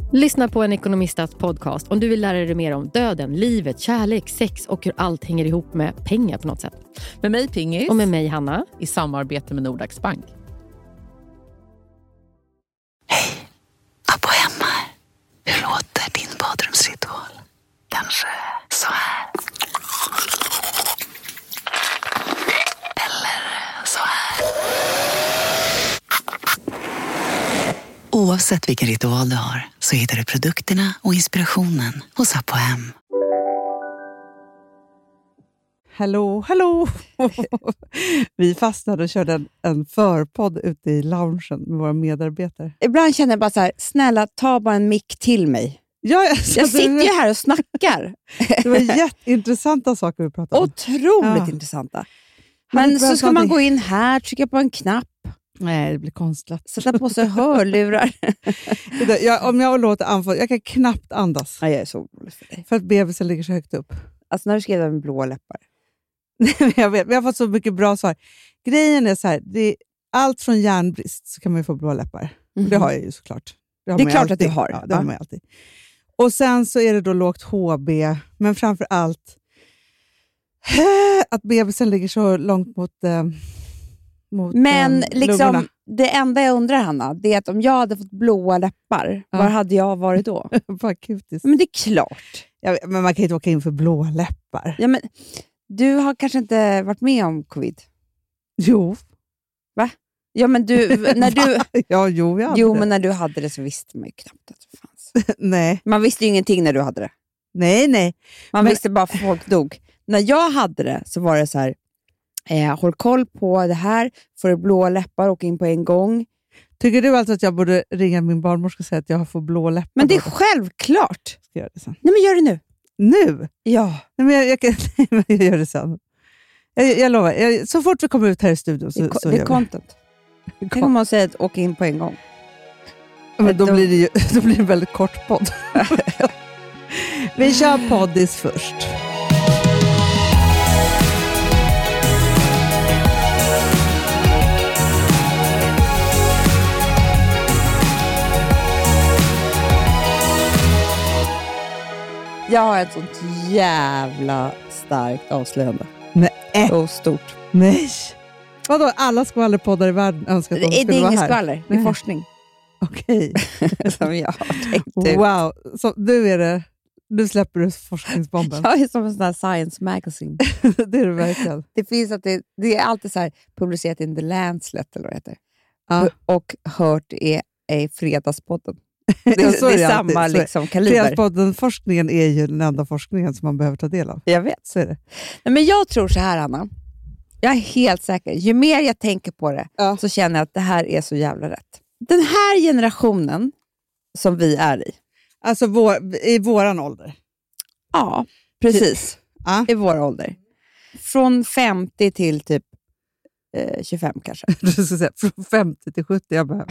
Lyssna på en ekonomistas podcast om du vill lära dig mer om döden, livet, kärlek, sex och hur allt hänger ihop med pengar på något sätt. Med mig Pingis. Och med mig Hanna. I samarbete med Nordax Bank. Hej, Abbo hemma. Hur låter din badrumsritual? Kanske så här. Eller så här. Oavsett vilken ritual du har så hittar du produkterna och inspirationen hos Abbo hem. Hallå. Vi fastnade och körde en förpodd ute i loungen med våra medarbetare. Ibland känner jag bara så här, snälla ta bara en mick till mig. Ja, jag sitter ju här och snackar. Det var jätteintressanta saker vi pratade om. Otroligt intressanta. Men så ska man gå in här, trycka på en knapp. Nej, det blir konstlat. Sätta på sig hörlurar. Om jag låter anfall, jag kan knappt andas. Ja, jag är så orolig för dig. För att bebisen ligger så högt upp. Alltså när du skrev med blå läppar. Jag vet, vi har fått så mycket bra svar. Grejen är så här, allt från järnbrist så kan man ju få blå läppar. Det har jag ju såklart. Det är klart att du har. Ja, det har man ju alltid. Och sen så är det då lågt HB, men framför allt att bebisen ligger så långt mot men liksom, lungorna. det enda jag undrar, Hanna, det är att om jag hade fått blåa läppar, var hade jag varit då? Bara kutis. Men det är klart. Men man kan inte åka in för blåa läppar. Ja, men du har kanske inte varit med om covid? Jo. Va? Ja, men när du... ja, jo, men när du hade det så visste man ju knappt att det fanns. Nej. Man visste ju ingenting när du hade det. Nej. Man visste bara för folk dog. När jag hade det så var det så här, håll koll på det här, får du blåa läppar, åka in på en gång. Tycker du alltså att jag borde ringa min barnmorska och säga att jag får blå läppar? Men det är självklart. Ska jag göra det sen? Nej, men gör det nu. Nu? Ja. Nej, men jag gör det sen. Jag lovar. Så fort vi kommer ut här i studion så det är content. Tänk om man säger att åka in på en gång. Men då blir det en väldigt kort podd. Vi kör poddis först. Jag har ett sånt jävla starkt avslöjande. Nej. Och stort. Nej. Vadå? Alla skvallerpoddar i världen önskar att de skulle vara här. Det är ingen skvaller, det är forskning. Okej. Som jag har tänkt ut. Wow. Så du släpper ut forskningsbomben. Jag är som en sån här science magazine. Det är det verkligen. Det finns att det är alltid så här publicerat in The Lancet eller vad det heter. Ja. Och hört är Fredagspodden. Det är samma alltid. Liksom kaliber. Fredagspodden-forskningen är ju den enda forskningen som man behöver ta del av. Jag vet. Så är det. Nej, men jag tror så här, Anna. Jag är helt säker. Ju mer jag tänker på det så känner jag att det här är så jävla rätt. Den här generationen som vi är i. Alltså i våran ålder. Ja, precis. I vår ålder. Från 50 till typ 25 kanske. Du ska säga från 50 till 70. Jag behöver.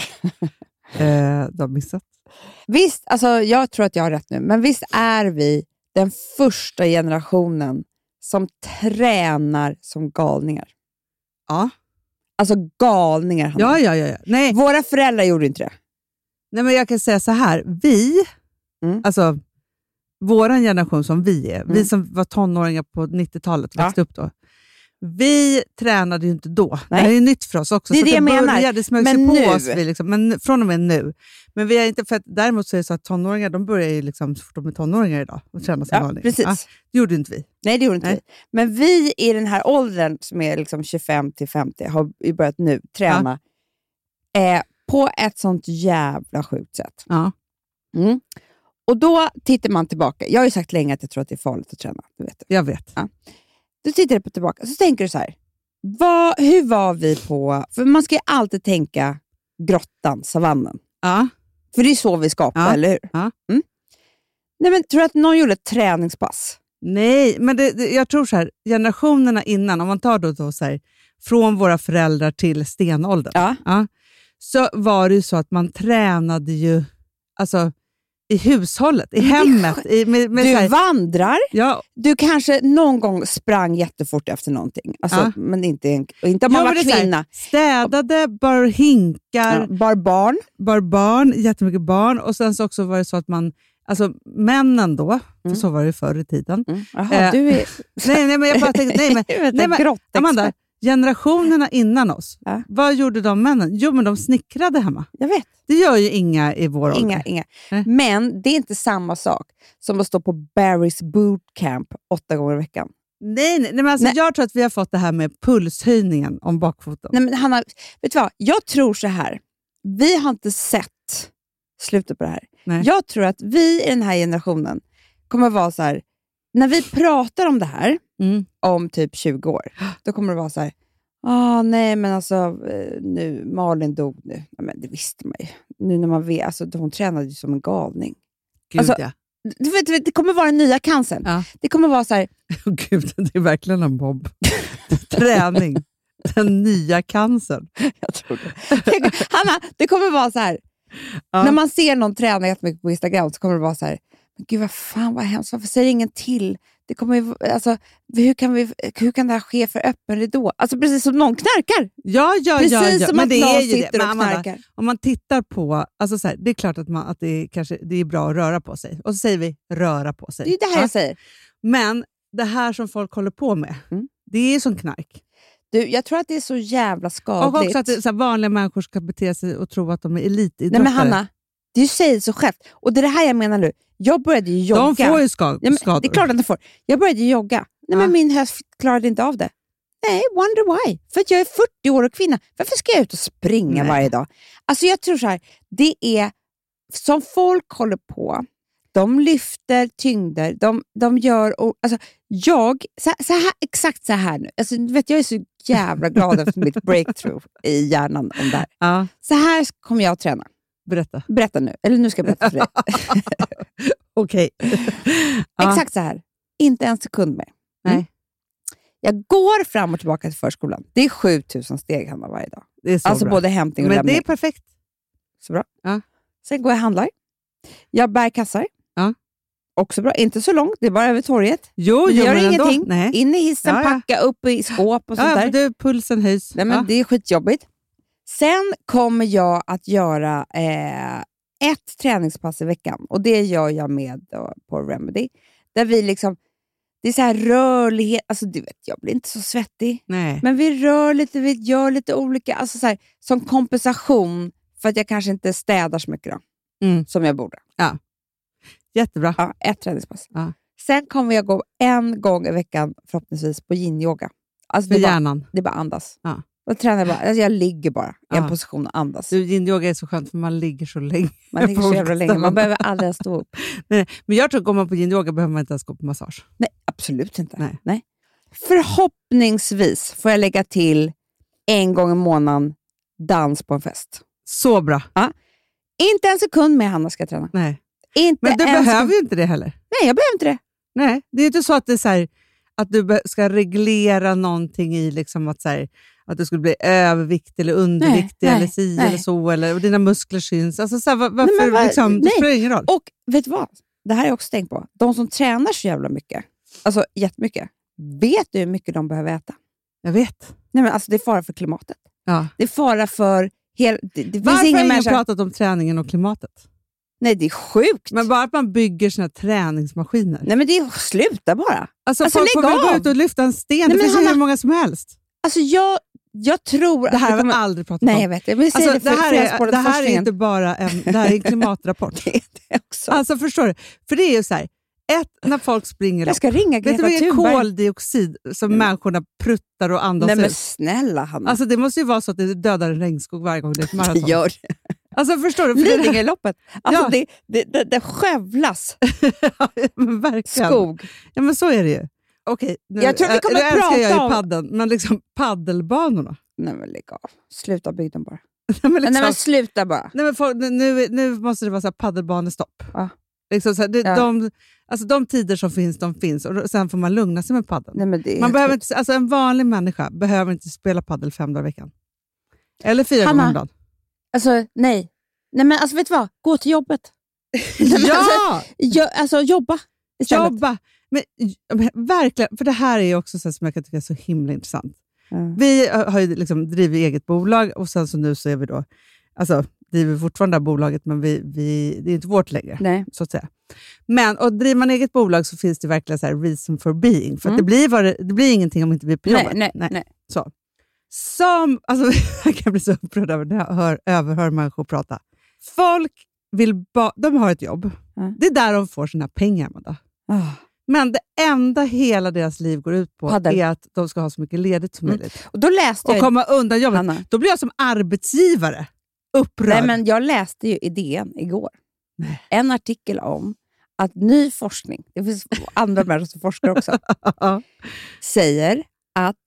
Du har missat. Visst, alltså jag tror att jag har rätt nu. Men visst är vi den första generationen som tränar som galningar. Ja. Alltså galningar. Hanna. Ja. Nej. Våra föräldrar gjorde inte det. Nej, men jag kan säga så här. Alltså våran generation som vi är. Vi som var tonåringar på 90-talet och växte upp då. Vi tränade ju inte då. Nej. Det är ju nytt för oss också. Det är så det jag menar. Det smög sig på oss. Men från och med nu. Men vi är inte, för att däremot så är det så att tonåringar, de börjar ju liksom, så fort de är tonåringar idag och träna som galningar. Precis. Det gjorde inte vi. Nej, det gjorde inte vi. Men vi i den här åldern som är liksom 25 till 50 har ju börjat nu träna på ett sånt jävla sjukt sätt. Ja. Mm. Och då tittar man tillbaka. Jag har ju sagt länge att jag tror att det är farligt att träna. Du vet. Jag vet. Ja. Du tittar på tillbaka så tänker du så här. Hur var vi på... För man ska ju alltid tänka grottan, savannen. Ja. För det är så vi skapar, eller hur? Ja. Mm. Nej, men tror du att någon gjorde ett träningspass? Nej, men jag tror så här, generationerna innan, om man tar då så här, från våra föräldrar till stenåldern. Så var det ju så att man tränade ju, alltså i hushållet, i hemmet. Du vandrar. Ja. Du kanske någon gång sprang jättefort efter någonting. Alltså, men inte om man var kvinna. Städade, bar hinkar. Bar barn. Jättemycket barn. Och sen så också var det så att man... Alltså männen då, för så var det förr i tiden. Jaha, du är... nej, men jag bara tänkte... Nej, men Amanda, generationerna innan oss, vad gjorde de männen? Jo, men de snickrade hemma. Jag vet. Det gör ju inga i vår ålder. Inga. Men det är inte samma sak som att stå på Barry's bootcamp 8 gånger i veckan. Nej, men alltså, jag tror att vi har fått det här med pulshöjningen om bakfoten. Nej, men Hanna, vet du vad? Jag tror så här. Vi har inte sett slutet på det här. Nej. Jag tror att vi i den här generationen kommer vara så här, när vi pratar om det här om typ 20 år, då kommer det vara så här, nej men alltså nu, Malin dog nu. Nej, men det visste man ju. Nu när man vet, alltså hon tränade ju som en galning. Gud, alltså, ja. Det kommer vara den nya cancern. Ja. Det kommer vara så här... Gud, det är verkligen en bomb. Träning. Den nya cancern. Jag tror det. Hanna, det kommer vara så här. Ja. När man ser någon träna jättemycket på Instagram så kommer det vara så här, men gud vad hemskt, varför säger ingen till? Det kommer ju, alltså, hur kan det här ske för öppen ridå? Alltså precis som någon knarkar. Ja. Precis som men att det någon är ju sitter det. och knarkar. Om man tittar på, alltså så här, det är klart att det är bra att röra på sig. Och så säger vi röra på sig. Det är det här jag säger. Men det här som folk håller på med, det är som knark. Du, jag tror att det är så jävla skadligt. Och också att så här, vanliga människor ska bete sig och tro att de är elitidrottare. Nej men Hanna, det säger så själv. Och det är det här jag menar nu. Jag började ju jogga. De får ju skador. Det är klart att de får. Jag började ju jogga. Nej men min höst klarade inte av det. Nej, wonder why. För att jag är 40 år och kvinna. Varför ska jag ut och springa varje dag? Alltså jag tror så här, det är som folk håller på. De lyfter tyngder. De gör... Alltså så här, exakt så här nu. Alltså, vet, jag är så jävla glad efter mitt breakthrough i hjärnan om det här. Ja. Så här kommer jag att träna. Berätta nu. Eller nu ska jag berätta för dig. Okej. Exakt så här. Inte en sekund mer. Nej. Jag går fram och tillbaka till förskolan. Det är 7000 steg, Hanna, varje dag. Det är så alltså bra. Både hämtning och lämning. Men det är perfekt. Så bra. Ja. Sen går jag och handlar. Jag bär kassar. Ja. Också bra. Inte så långt. Det är bara över torget. Jo, det gör men ingenting. Nej. In i hissen, packa upp i skåp och sånt där. Ja, pulsen höjs. Nej, men det är skitjobbigt. Sen kommer jag att göra ett träningspass i veckan. Och det gör jag med på Remedy. Där vi liksom, det är så här rörlighet. Alltså du vet, jag blir inte så svettig. Nej. Men vi rör lite, vi gör lite olika. Alltså så här, som kompensation för att jag kanske inte städar så mycket då. Som jag borde. Ja. Jättebra. Ja, ett träningspass. Ja. Sen kommer jag gå en gång i veckan förhoppningsvis på yin-yoga. Alltså för hjärnan. Det är bara andas. Ja. Och tränar bara. Alltså jag ligger bara i en position och andas. Yin-yoga är så skönt för man ligger så länge. Man ligger så jävla länge. Man behöver aldrig stå upp. Nej, men jag tror att går man på yin-yoga behöver man inte ens gå på massage. Nej, absolut inte. Nej. Förhoppningsvis får jag lägga till en gång i månaden dans på en fest. Så bra. Ja. Inte en sekund med Hanna ska träna. Nej. Men du behöver ju inte det heller. Nej, jag behöver inte det. Nej, det är inte så att det är så här, att du ska reglera någonting i liksom att så här, att du skulle bli överviktig eller underviktig eller si eller så, eller och dina muskler syns. Alltså så här, varför liksom, det spelar ingen roll. Och vet du vad? Det här har jag också tänkt på. De som tränar så jävla mycket, alltså jättemycket, vet du hur mycket de behöver äta? Jag vet. Nej, men alltså det är fara för klimatet. Ja. Det är fara för varför har ingen pratat om träningen och klimatet? Nej, det är sjukt. Men bara att man bygger sina träningsmaskiner. Nej, men det är sluta bara. Alltså folk får väl gå ut och lyfta en sten. Nej, det finns ju hur många som helst. Alltså jag tror... Det här har vi aldrig pratat om. Nej, jag vet. Jag vill säga alltså, det här är inte bara det här är en klimatrapport. Det är det också. Alltså förstår du? För det är ju så här. när folk springer jag ska ringa Greta Thunberg. Vet du vad koldioxid som människorna pruttar och andas ut? Nej men snälla Hanna. Alltså det måste ju vara så att det dödar en regnskog varje gång det är ett maraton. Det gör det. Alltså förstår du? Lidingöloppet. Alltså det skövlas skog. Ja men så är det ju. Okej, jag tror vi kommer att prata jag ju paddeln, men liksom paddelbanorna. Nej men lägg av. Sluta bygga dem bara. Nej men sluta bara. Nej men nu måste det vara så här paddelbanestopp. Ja. Liksom så här, de tider som finns, de finns. Och sen får man lugna sig med paddeln. Nej, men det man behöver inte, alltså en vanlig människa behöver inte spela paddel 5 dagar i veckan. Eller 4 gånger om dagen. Alltså nej men alltså vet du vad? Gå till jobbet. Alltså jobba istället. Jobba! Men verkligen, för det här är också så som jag kan tycka är så himla intressant. Vi har ju liksom drivit eget bolag och sen så nu så är vi då, alltså driver fortfarande det här bolaget, men det är inte vårt längre. Nej. Så att säga. Men och driver man eget bolag så finns det verkligen så här reason for being. För att det blir ingenting om inte vi är på jobbet. Nej. Så. Alltså, jag kan bli så upprörd över när jag överhör människor prata. Folk de har ett jobb. Det är där de får sina pengar. Men det enda hela deras liv går ut på är att de ska ha så mycket ledigt som möjligt. Och då läste jag... Och komma undan jobbet. Hanna. Då blir jag som arbetsgivare upprörd. Nej, men jag läste ju idén igår. En artikel om att ny forskning, det finns andra människor som forskar också, säger att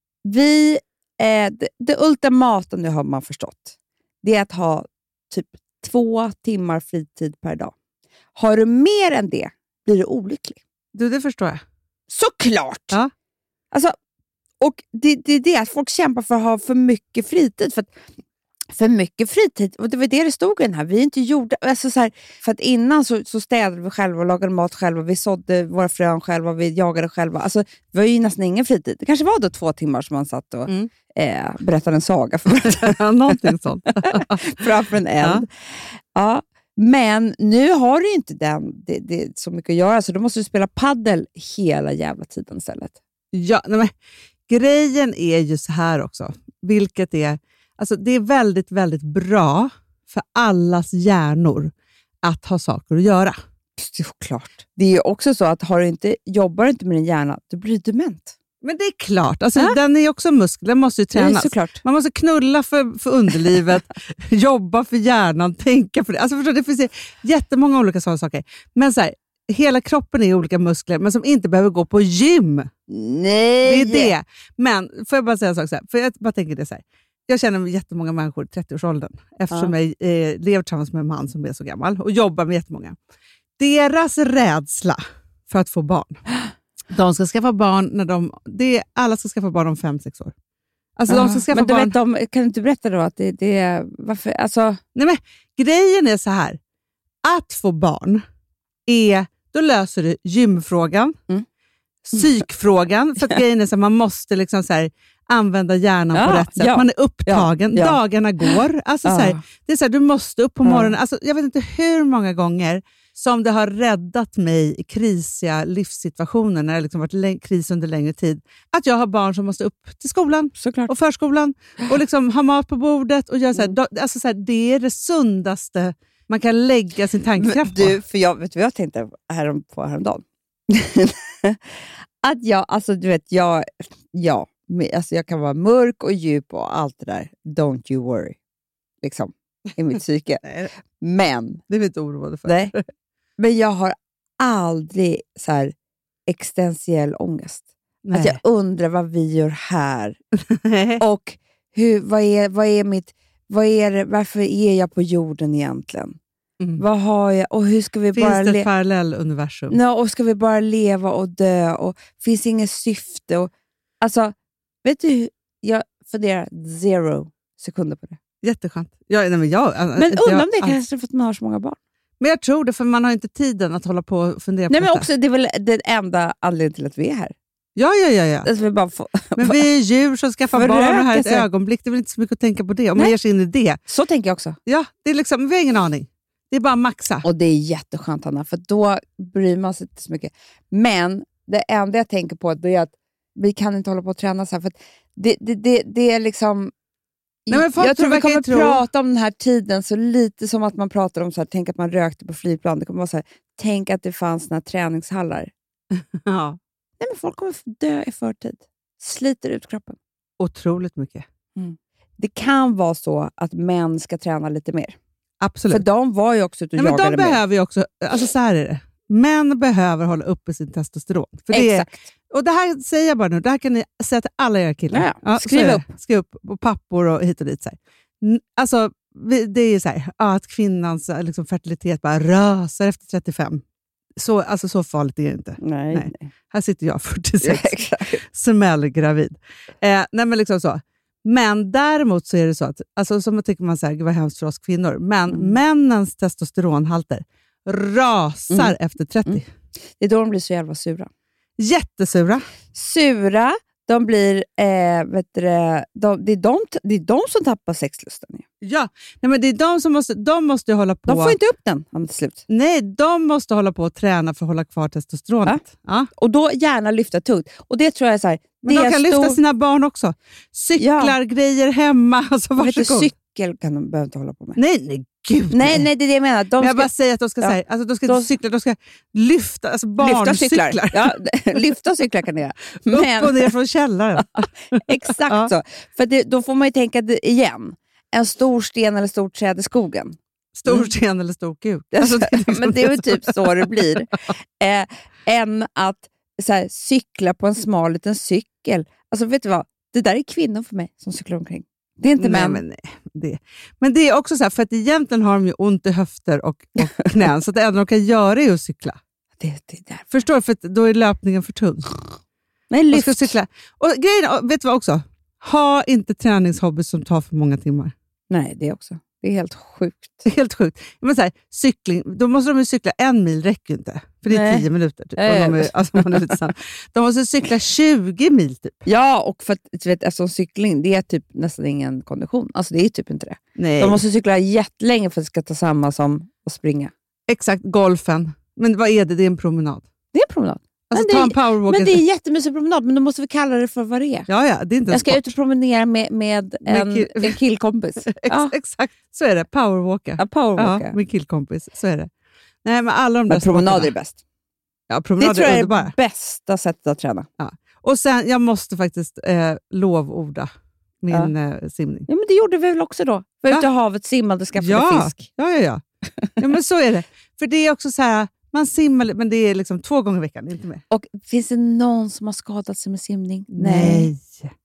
det ultimata, nu har man förstått, det är att ha typ 2 timmar fritid per dag. Har du mer än det blir du olycklig. Det förstår jag. Såklart! Ja. Alltså, och det är det att folk kämpar för att ha för mycket fritid. För mycket fritid, och det var det stod i den här. Vi är inte gjorda, alltså så här, för att innan så städade vi själva och lagade mat själva. Vi sådde våra frön själva, vi jagade själva. Alltså, det var ju nästan ingen fritid. Det kanske var då 2 timmar som man satt och berättade en saga för någonting sånt. Framför en eld. Ja. Men nu har du inte det är så mycket att göra, så då måste du spela paddel hela jävla tiden istället. Ja, men grejen är ju så här också, vilket är, alltså det är väldigt, väldigt bra för allas hjärnor att ha saker att göra. Såklart. Det är ju också så att jobbar du inte med din hjärna, då blir du dement. Men det är klart, alltså, den är också muskel, den måste ju tränas. Man måste knulla för underlivet, jobba för hjärnan, tänka för det. Alltså, förstår, det finns jättemånga olika sådana saker. Men så här, hela kroppen är olika muskler, men som inte behöver gå på gym. Nej! Det är det. Men får jag bara säga en sak så här, för jag bara tänker det så här. Jag känner jättemånga människor i 30-årsåldern, eftersom jag lever tillsammans med en man som är så gammal och jobbar med jättemånga. Deras rädsla för att få barn. De ska skaffa barn när alla ska skaffa barn om 5-6 år. Alltså de ska skaffa barn. Vet, kan du inte berätta då att det är varför? Alltså... Nej, men grejen är så här. Att få barn då löser du gymfrågan, psykfrågan, för att grejen är så här, man måste liksom så här använda hjärnan på rätt sätt. Man är upptagen, dagarna går. Alltså så här, det är så här, du måste upp på morgonen. Alltså, jag vet inte hur många gånger som det har räddat mig i krisiga livssituationer när det liksom varit kris under längre tid. Att jag har barn som måste upp till skolan och förskolan och liksom ha mat på bordet och göra så här, alltså så här, det är det sundaste man kan lägga sin tankekraft på. För vet du vad jag tänkte häromdagen? Att jag kan vara mörk och djup och allt det där. Don't you worry. Liksom, i mitt psyke. Men det är vi inte oroade för. Nej. Men jag har aldrig så här existentiell ångest. Att jag undrar vad vi gör här. Och varför är jag på jorden egentligen? Vad har jag? Och hur ska vi finns det ett parallelluniversum? Och ska vi bara leva och dö? Och finns inget syfte? Och, alltså, vet du, jag funderar 0 sekunder på det. Jätteskönt. Men undrar om det kanske för att man har så många barn. Men jag tror det, för man har inte tiden att hålla på och fundera på men det. också, det är väl den enda anledningen till att vi är här. Ja. Alltså, men vi är djur som skaffar barn och här ett ögonblick. Det är väl inte så mycket att tänka på det. Om man ger sig in i det. Så tänker jag också. Ja, det är liksom, vi har ingen aning. Det är bara maxa. Och det är jätteskönt, Hanna, för då bryr man sig inte så mycket. Men det enda jag tänker på är att vi kan inte hålla på att träna så här. För att det är liksom... Nej, men jag tror vi kommer prata om den här tiden så lite som att man pratar om så här, tänk att man rökte på flygplan. Det kommer vara så här, tänk att det fanns några träningshallar. Ja. Nej, men folk kommer dö i förtid. Sliter ut kroppen. Otroligt mycket. Det kan vara så att män ska träna lite mer. Absolut. För de var ju också ute och jagade men de behöver ju också, alltså så här är det. Män behöver hålla uppe sin testosteron. För exakt. Och det här säger jag bara nu, det här kan ni säga till alla era killar. Ja, skriv upp. Och pappor och hit och dit. Så här. Alltså, det är ju så här, att kvinnans liksom, fertilitet bara rasar efter 35. Så farligt är det inte. Nej. Här sitter jag 46, smällgravid. Nej, men liksom så. Men däremot så är det så att, alltså, som man tycker man säger, vad hemskt för oss kvinnor, men männens testosteronhalter rasar efter 30. Det är då de blir så jävla sura. Jättesura. Sura, de blir, det är de som tappar sexlusten. Ja, nej, men det är de måste hålla på. De får inte upp den till slut. Nej, de måste hålla på och träna för att hålla kvar testosteronet. Ja. Och då gärna lyfta tungt. Och det tror jag är så här. Men de kan lyfta sina barn också. Cyklar, grejer hemma. Alltså, varsågod. Cykel kan de behöva inte hålla på med. Nej, gud. Nej, det är det jag menar. Men jag bara säger att de ska, säga, alltså, de ska inte cykla, de ska lyfta, alltså barncyklar. Ja, lyfta cyklar kan det göra. Upp och ner från källaren. Exakt så. För då får man ju tänka igen. En stor sten eller stort träd i skogen. Stor sten eller stor kuk. Alltså, men det är ju typ så det blir. Än att så här, cykla på en smal liten cykel. Alltså vet du vad? Det där är kvinnor för mig som cyklar omkring. Det är inte män. Men det är också så här, för att egentligen har de ju ont i höfter och knän. Så att det enda de kan göra är att cykla. Det där. Förstår du? För att då är löpningen för tung. Nej, lyft. Ska cykla. Och grejen, vet du vad också? Ha inte träningshobby som tar för många timmar. Nej, det också. Det är helt sjukt. Det är helt sjukt. Men så här, cykling, då måste de ju cykla 1 mil, räcker ju inte. För det är 10 minuter. Typ. De måste cykla 20 mil typ. Ja, och för att, eftersom cykling, det är typ nästan ingen kondition. Alltså det är typ inte det. Nej. De måste cykla jättelänge för att det ska ta samma som att springa. Exakt, golfen. Men vad är det? Det är en promenad. Det är en promenad. Alltså, ta en powerwalk. Men det är en jättemysig promenad, men då måste vi kalla det för vad det är. Ja, det är inte jag ska ut och promenera med en killkompis. Exakt, så är det. Powerwalka. Ja, powerwalka. Ja, med killkompis, så är det. Nej, men alla de där promenader är bäst. Ja, promenader det tror jag är det bästa sättet att träna. Ja. Och sen, jag måste faktiskt lovorda min simning. Ja, men det gjorde vi väl också då. Var ute i havet, simmade och skaffade fisk. Ja, men så är det. För det är också så här, man simmar, men det är liksom 2 gånger i veckan, inte mer. Och finns det någon som har skadat sig med simning? Nej.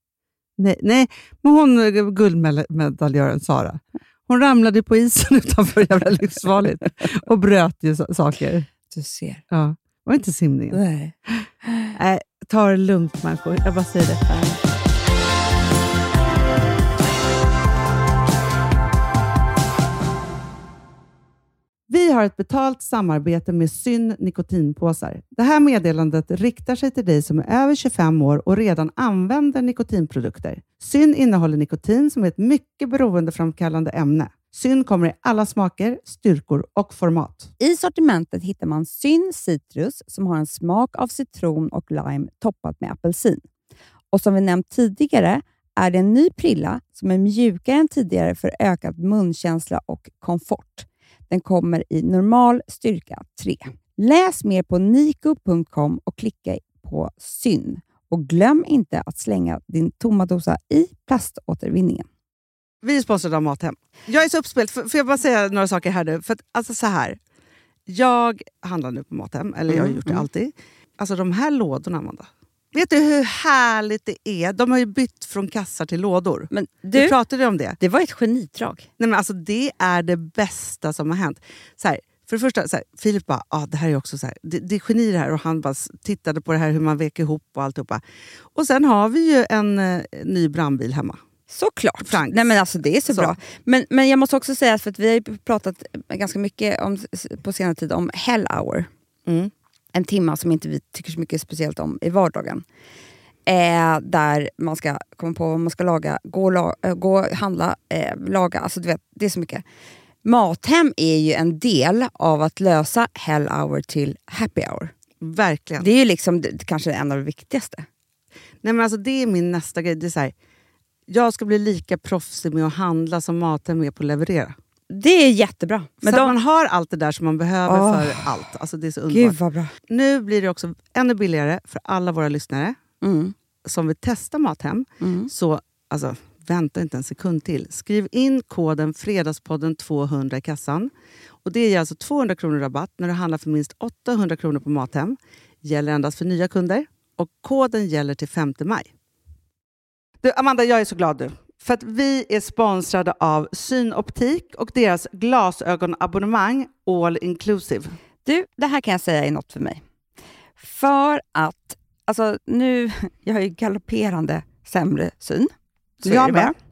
Men hon, guldmedaljören Sara, hon ramlade på isen utanför, jävla livsfarligt. Och bröt ju saker. Du ser. Ja, det var inte simningen. Nej. Ta det lugnt, människor. Jag bara säger det. Vi har ett betalt samarbete med Syn nikotinpåsar. Det här meddelandet riktar sig till dig som är över 25 år och redan använder nikotinprodukter. Syn innehåller nikotin som är ett mycket beroendeframkallande ämne. Syn kommer i alla smaker, styrkor och format. I sortimentet hittar man Syn Citrus som har en smak av citron och lime toppat med apelsin. Och som vi nämnt tidigare är det en ny prilla som är mjukare än tidigare för ökad munkänsla och komfort. Den kommer i normal styrka 3. Läs mer på niko.com och klicka på Syn. Och glöm inte att slänga din tomma dosa i plaståtervinningen. Vi är sponsrade av Mathem. Jag är så uppspelt. Får jag bara säga några saker här nu? För att, alltså så här. Jag handlar nu på Mathem. Eller jag har gjort det alltid. Alltså de här lådorna, Amanda. Vet du hur härligt det är? De har ju bytt från kassar till lådor. Men du pratade om det. Det var ett genidrag. Nej, men alltså det är det bästa som har hänt. Så här, för det första, så här, Filip bara, det här är också så här, det är geni det här. Och han bara tittade på det här hur man väcker ihop och alltihopa. Och sen har vi ju en ny brandbil hemma. Såklart. Franks. Nej, men alltså det är så bra. Men jag måste också säga, för att vi har ju pratat ganska mycket på senare tid om Hell Hour. En timma som inte vi tycker så mycket speciellt om i vardagen. Där man ska komma på vad man ska laga, gå handla, laga. Alltså du vet, det är så mycket. Mathem är ju en del av att lösa Hell Hour till Happy Hour. Verkligen. Det är ju liksom kanske en av det viktigaste. Nej, men alltså det är min nästa grej. Det är så här, jag ska bli lika proffsig med att handla som Mathem är på att leverera. Det är jättebra. Men så man har allt det där som man behöver för allt. Alltså det är så underbart. Gud vad bra. Nu blir det också ännu billigare för alla våra lyssnare som vill testa Mathem. Så alltså, vänta inte en sekund till. Skriv in koden Fredagspodden 200 i kassan. Och det ger alltså 200 kronor rabatt när du handlar för minst 800 kronor på Mathem. Gäller endast för nya kunder. Och koden gäller till 5 maj. Du, Amanda, jag är så glad nu. För att vi är sponsrade av Synoptik och deras glasögonabonnemang All Inclusive. Du, det här kan jag säga är något för mig. För att, alltså nu, jag har ju galopperande sämre syn. Så jag är det med.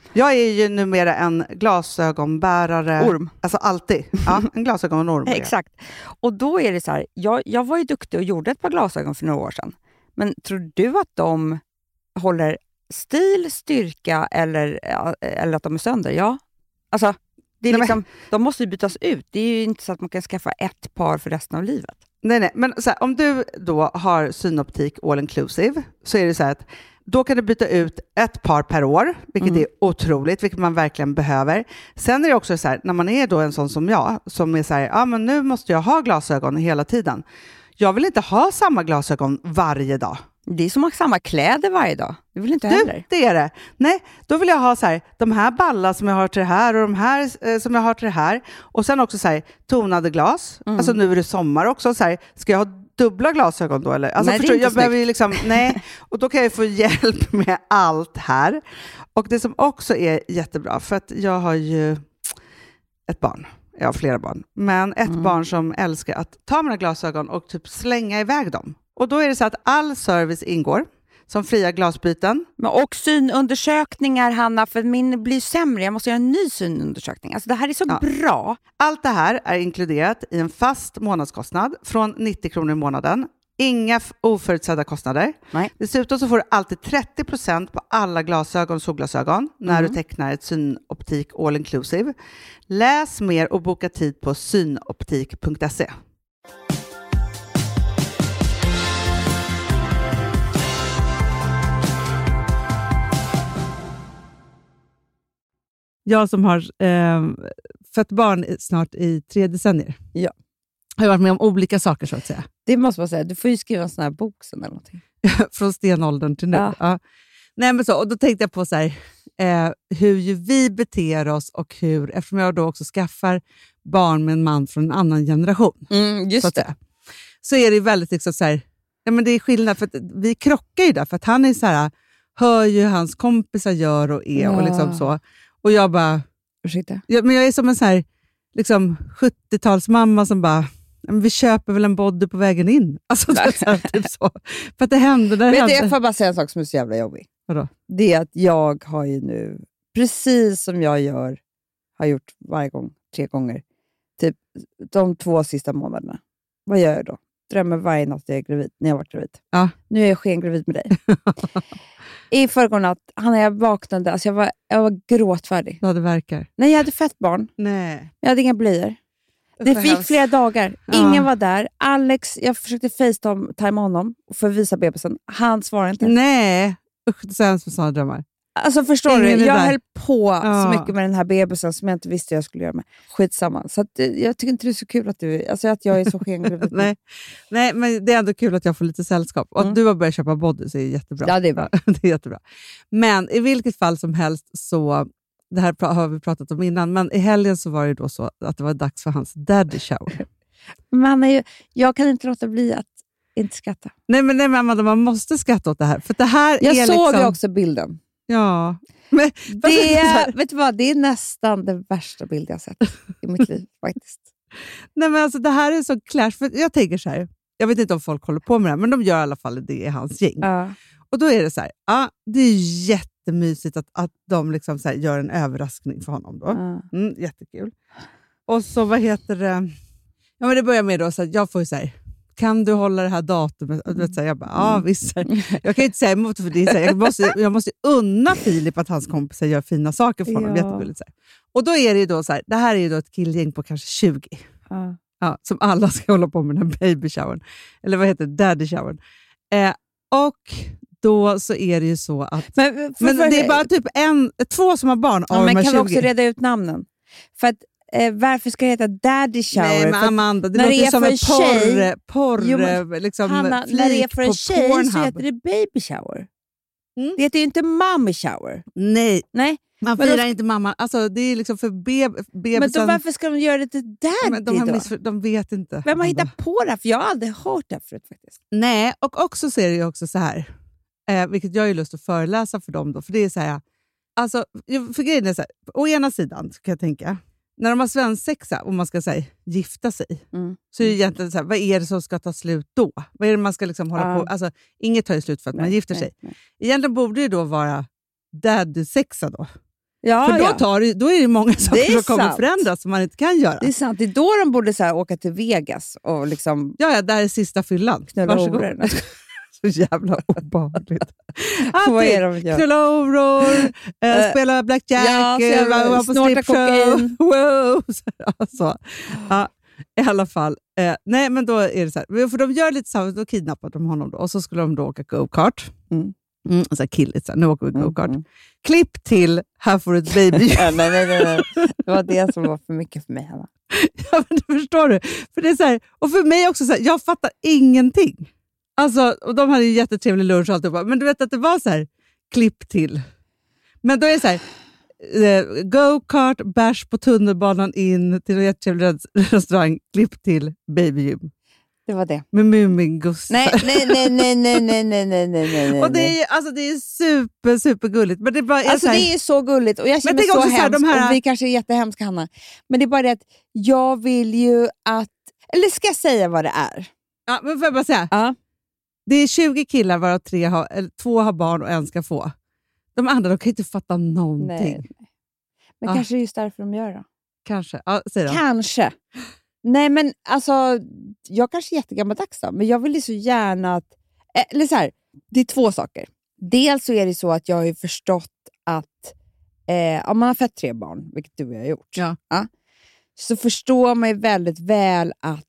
Jag är ju numera en glasögonbärare. Orm. Alltså alltid. Ja, en glasögonorm. Exakt. Och då är det så här, jag var ju duktig och gjorde ett par glasögon för några år sedan. Men tror du att de håller stil, styrka eller att de är sönder? Ja. Alltså, det är liksom, de måste ju bytas ut. Det är ju inte så att man kan skaffa ett par för resten av livet. Nej. Men så här, om du då har synoptik all inclusive så är det så här att då kan du byta ut ett par per år, vilket är otroligt, vilket man verkligen behöver. Sen är det också så här, när man är då en sån som jag, som är så här, men nu måste jag ha glasögon hela tiden. Jag vill inte ha samma glasögon varje dag. Det är som att ha samma kläder varje dag. Det vill inte heller. Det är det. Nej, då vill jag ha så här, de här ballar som jag har till det här och de här som jag har till det här. Och sen också så här, tonade glas. Alltså nu är det sommar också. Så här, ska jag ha dubbla glasögon då? Eller? Alltså, nej, förstår, jag behöver ju liksom, nej. Och då kan jag få hjälp med allt här. Och det som också är jättebra, för att jag har ju ett barn. Jag har flera barn. Men ett barn som älskar att ta mina glasögon och typ slänga iväg dem. Och då är det så att all service ingår. Som fria glasbyten. Och synundersökningar, Hanna, för min blir sämre. Jag måste göra en ny synundersökning. Alltså det här är så bra. Allt det här är inkluderat i en fast månadskostnad från 90 kronor i månaden. Inga oförutsedda kostnader. Nej. Dessutom så får du alltid 30% på alla glasögon och solglasögon när du tecknar ett synoptik all inclusive. Läs mer och boka tid på synoptik.se. Jag som har fött barn snart i 3 decennier. Ja. Har varit med om olika saker så att säga. Det måste man säga. Du får ju skriva en sån här bok sen eller någonting. Från stenåldern till nu. Ja. Ja. Nej, men så, och då tänkte jag på så här, hur ju vi beter oss och hur, eftersom jag då också skaffar barn med en man från en annan generation. Just så att säga, så är det väldigt liksom så här, ja, men det är skillnad för att vi krockar ju där, för att han är så här, hör ju hans kompisar gör och är och liksom så. Och jag bara... Ursäkta? Men jag är som en så här liksom 70-talsmamma som bara, vi köper väl en body på vägen in. Alltså det är så här, typ så. För att det händer. Men jag får bara säga en sak som är så jävla jobbig. Vadå? Det är att jag har ju nu, precis som jag har gjort varje gång, 3 gånger, typ de 2 sista månaderna. Vad gör jag då? Drömmer varje natt jag är gravid, när jag har varit gravid. Ja. Nu är jag skengravid med dig. I förrgår natt, jag vaknade, alltså jag var gråtfärdig. Ja, det verkar. Nej, jag hade fett barn. Nej. Jag hade inga blöjor. Det fick flera dagar. Ingen var där. Alex, jag försökte FaceTime honom för att visa bebisen. Han svarade inte. Nej, usch, det är så hemskt med sådana drömmar. Alltså förstår du, jag höll på Ja. så mycket med den här bebisen som jag inte visste jag skulle göra med. Skitsamma. Så att, jag tycker inte det är så kul att jag är så skengravid. Nej, men det är ändå kul att jag får lite sällskap. Och att du har börjat köpa body så är det jättebra. Ja, det är bra. Det är jättebra. Men i vilket fall som helst så, det här har vi pratat om innan, men i helgen så var det då så att det var dags för hans daddy shower. Men jag kan inte låta bli att inte skratta. Nej, men Amanda, man måste skratta åt det här. För det här jag är såg liksom... också bilden. Ja. Men, vet du vad, det är nästan den värsta bild jag sett i mitt liv faktiskt. Nej, men alltså det här är så clash. För jag tänker så här, jag vet inte om folk håller på med det här, men de gör i alla fall det i hans gäng. Och då är det så här, det är jättemysigt att de liksom så här gör en överraskning för honom då. Jättekul. Och så vad heter det? Ja, men det börjar med då så att jag får ju så här, kan du hålla det här datumet? Och du vet, så här, jag bara, visst. Jag kan inte säga emot för det. Så här, jag måste unna Filip att hans kompisar gör fina saker för honom. Jättegulligt, så här. Och då är det ju då så här, det här är ju då ett killgäng på kanske 20. Ja, som alla ska hålla på med den baby showern. Eller vad heter det? Daddy showern. Och då så är det ju så att... Men det är bara typ 2 som har barn av de här 20. Men kan vi också reda ut namnen? För att varför ska det heta daddy shower? Nej, men Amanda, det låter som en porr liksom, Hanna, när det är för en tjej så heter det baby shower. Det heter ju inte mommy shower. Nej. Man men firar inte mamma. Alltså, det är liksom för bebisen. Men då, varför ska de göra det till daddy de vet inte. Vem har hittat på det? För jag har aldrig hört det förut faktiskt. Nej, och också så är det ju också så här. Vilket jag har ju lust att föreläsa för dem då. För det är så här. Alltså, för grejen är så här. Å ena sidan kan jag tänka. När de har svensexa och man ska säga gifta sig. Så är det egentligen så här. Vad är det som ska ta slut då? Vad är det man ska liksom hålla på? Alltså, inget tar ju slut för att man gifter sig. Egentligen borde det då vara daddy-sexa då. Ja, då är det många saker som kommer sant. förändras som man inte kan göra. Det är sant. Det är då de borde så här, åka till Vegas och liksom Ja, där är sista fyllan. knulla Varsågod. horor. Så jävla obehagligt. Vad är det de gör? Knulla horor, spela blackjack, vara på snorta stripshow. kokain. Wow. Alltså, i alla fall. Nej, men då är det så här. För de gör lite så, då kidnappar de honom då. Och så skulle de då åka go-kart. Så här killigt, så här, nu åker vi go-kart. Klipp till, här får du ett baby. Nej. Det var det som var för mycket för mig, Hanna. Ja, men det förstår du. För det är så här, och för mig också så här, jag fattar ingenting. Alltså, och de hade ju jättetrevlig lunch och alltihopa. Men du vet att det var så här, klipp till. Men då är det så här, go-kart, bash på tunnelbanan in till en jättetrevlig restaurang, klipp till babygym. Det var det. Med Muminguss. Nej. Och det är, alltså, det är supergulligt. Men det, bara är alltså, så här, det är så gulligt och jag känner mig så också hemskt så här, och vi kanske är jättehemska, Hanna. Men det är bara det att jag vill ju att... Eller ska jag säga vad det är? Ja, men får jag bara säga? Ja. Det är 20 killar varav 2 har barn och 1 ska få. De andra, de kan inte fatta någonting. Nej. Men kanske det är just därför de gör det. Kanske. Ja, säg då. Kanske. Nej, men alltså, jag kanske är jättegammaldags då, men jag vill ju så gärna att... Eller så här, det är 2 saker. Dels så är det så att jag har ju förstått att om man har fött 3 barn, vilket du och jag har gjort, så förstår man ju väldigt väl att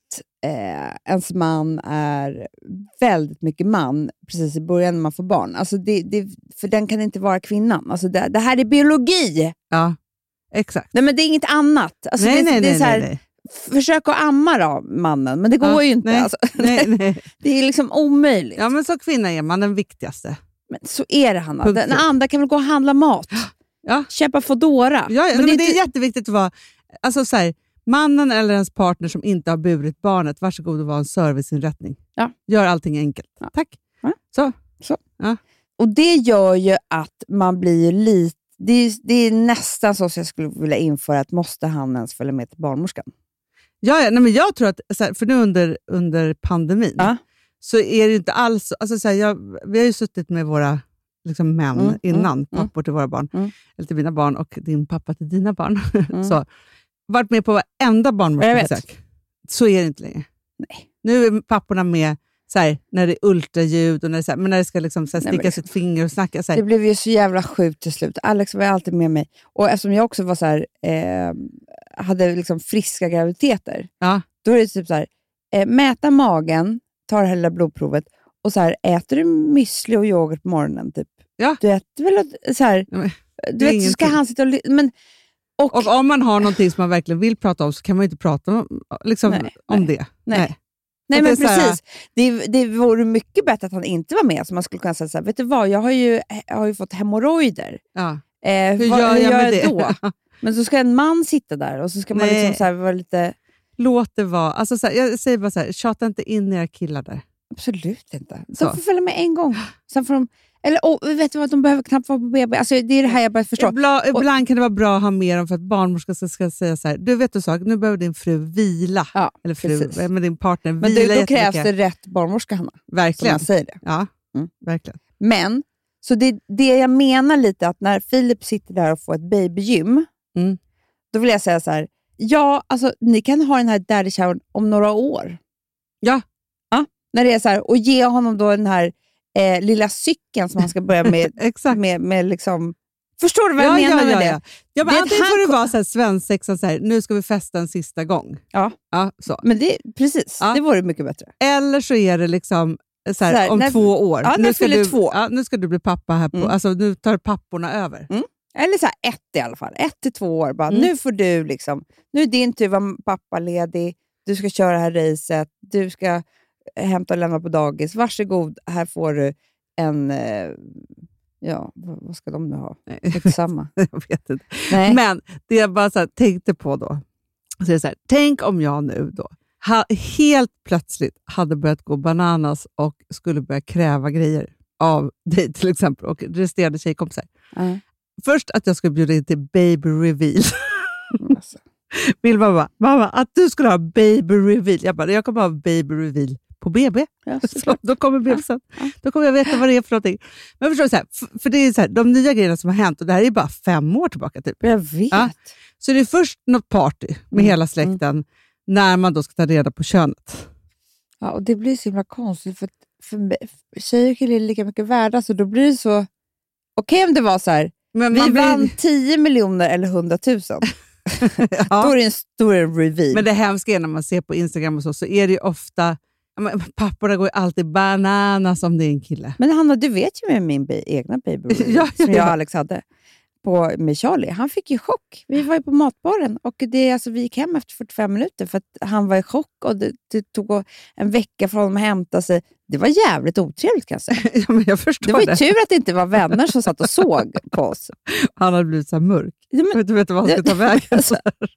ens man är väldigt mycket man precis i början när man får barn. Alltså för den kan inte vara kvinnan. Alltså det här är biologi. Ja, exakt. Nej, men det är inget annat. Alltså det är så här, försök att amma då, mannen. Men det går ju inte. Nej, alltså. nej. Det är liksom omöjligt. Ja, men så kvinna är man den viktigaste. Men så är det, Hanna. Punkt. Den andra kan väl gå och handla mat. Ja. Köpa Foodora. Ja, men det är jätteviktigt att vara... Alltså så här, mannen eller ens partner som inte har burit barnet, varsågod att vara en serviceinrättning. Ja. Gör allting enkelt. Ja. Tack. Ja. Så. Ja. Och det gör ju att man blir lite... Det är nästan så jag skulle vilja införa att måste han ens följa med till barnmorskan. Nej, men jag tror att, så här, för nu under pandemin så är det inte alls... Alltså så här, vi har ju suttit med våra liksom, män innan, pappor till våra barn, eller till mina barn och din pappa till dina barn. Så, varit med på varenda barnmorskebesök. Så är det inte längre. Nej. Nu är papporna med så här, när det är ultraljud och när det ska liksom, så här, sticka sitt finger och snacka. Så här. Det blev ju så jävla sjukt till slut. Alex var alltid med mig. Och eftersom jag också var så här, hade liksom friska graviditeter, då är det typ så här, mäta magen, tar hela blodprovet och så här, äter du müsli och yoghurt på morgonen typ. Ja. Du äter väl så här, du vet, så ska han sitta och... Och om man har någonting som man verkligen vill prata om så kan man ju inte prata om det. Nej, men precis. Det vore mycket bättre att han inte var med. Så man skulle kunna säga så här, vet du vad, jag har ju fått hemorrojder. Ja. Hur gör jag med det då? Men så ska en man sitta där och så ska man liksom så här vara lite... Låt det vara. Alltså så här, jag säger bara så här, tjata inte in era killar där. Absolut inte. De får följa med en gång. Sen får de... Eller vet du vad, de behöver knappt vara på BB. Alltså, det är det här jag börjar förstå. Ibland kan det vara bra att ha med dem för att barnmorska ska säga så här, du vet du sak, nu behöver din fru vila. Ja, eller fru, med din partner men vila. Men då krävs det rätt barnmorska, Hanna. Verkligen. Så man säger det. Ja, verkligen. Men, så det jag menar lite att när Filip sitter där och får ett babygym, då vill jag säga så här, ja, alltså ni kan ha den här daddy shower om några år. Ja. När det är så här, och ge honom då den här lilla cykeln som han ska börja med. Exakt. Med liksom... Förstår du vad jag menar med det? Ja, men antingen får det vara så här svensexa, så här, nu ska vi festa en sista gång. Ja, så. Men precis. Ja. Det vore mycket bättre. Eller så är det liksom så här, om 2 år. Ja, nu ska du bli pappa här på... Alltså, nu tar papporna över. Eller så här 1 i alla fall. 1 till 2 år. Bara, nu får du liksom... Nu är din tur vara pappaledig. Du ska köra det här racet. Du ska hämta och lämna på dagis. Varsågod, här får du en... ja, vad ska de nu ha? Inte samma. Jag vet inte. Nej. Men det jag bara så här, tänkte på då. Så är det så här, tänk om jag nu då helt plötsligt hade börjat gå bananas och skulle börja kräva grejer av dig till exempel och resterande tjejkompisar. Först att jag skulle bjuda in till baby reveal. Vill mamma att du skulle ha baby reveal. Jag kommer ha baby reveal på BB. Ja, så då kommer bebisen. Då kommer jag veta vad det är för någonting. Men jag förstår så här, för det är så här, de nya grejerna som har hänt, och det här är bara 5 år tillbaka typ. Jag vet. Ja. Så det är först något party med hela släkten när man då ska ta reda på könet. Ja, och det blir så himla konstigt för tjejer och killar är lika mycket värda, så då blir det så okej om det var så här, Men vi vann 10 miljoner eller 100 000. Ja. Då är det en stor reveal. Men det hemska är när man ser på Instagram och så är det ju ofta, papporna går ju alltid bananas om det är en kille. Men Hanna, du vet ju med min egna baby som jag och Alex hade med Charlie. Han fick ju chock. Vi var ju på matbaren och vi gick hem efter 45 minuter för att han var i chock och det tog en vecka för honom att hämta sig. Det var jävligt otrevligt kan jag säga. Ja, men jag förstår det var ju tur att det inte var vänner som satt och såg på oss. Han hade blivit så här mörk. Ja, men, du vet vad han ska ta vägen. Alltså,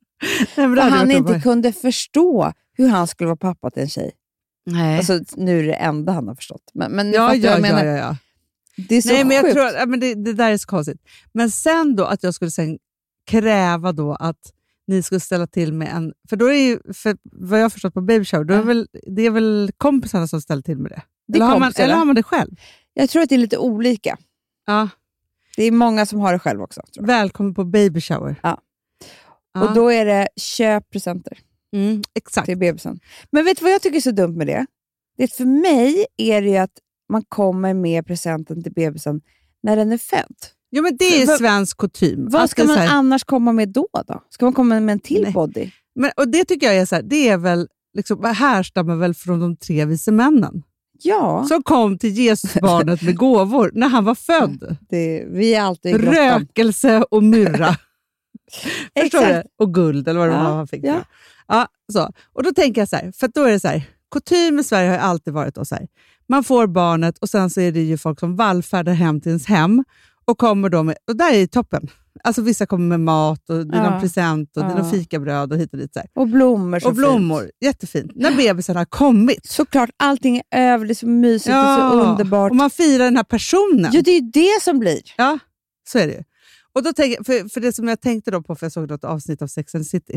han inte kunde förstå hur han skulle vara pappa till en tjej. Nej. Alltså, nu är det enda han har förstått. Men ja. Det är så Nej, men jag sjukt. tror men det där är så konstigt. Men sen då att jag skulle sen kräva då att ni skulle ställa till med en... För då är ju, för vad jag har förstått på baby shower, då är det är väl kompisarna som ställer till med det? Eller har man det själv? Jag tror att det är lite olika. Ja. Det är många som har det själv också. Tror jag. Välkommen på baby shower. Ja. Och då är det köp presenter. Exakt. Till bebisen. Men vet du vad jag tycker är så dumt med det? För mig är det ju att man kommer med presenten till bebisen när den är född. Ja, men det är svensk kutym. Vad ska man annars komma med då? Ska man komma med en till body? Men, och det tycker jag är så här, det är väl liksom, härstammar väl från de 3 vise männen. Ja. Som kom till Jesusbarnet med gåvor när han var född. Vi är alltid rökelse och myrra. Förstår du? Och guld eller vad det var han fick. Ja. Ja, så. Och då tänker jag så här, för då är det så här, kutym i Sverige har alltid varit då så här. Man får barnet och sen så är det ju folk som vallfärdar hem till ens hem och kommer då med, och där är det toppen. Alltså vissa kommer med mat och det är någon present och det är någon fikabröd och hit och dit. Så här. Och blommor. Och blommor, fint. Jättefint. När bebisen har kommit. Såklart, allting är över, det är så mysigt, det är så underbart. Och man firar den här personen. Ja, det är ju det som blir. Ja, så är det ju. Och då tänker, för det som jag tänkte då på, för jag såg något avsnitt av Sex and the City,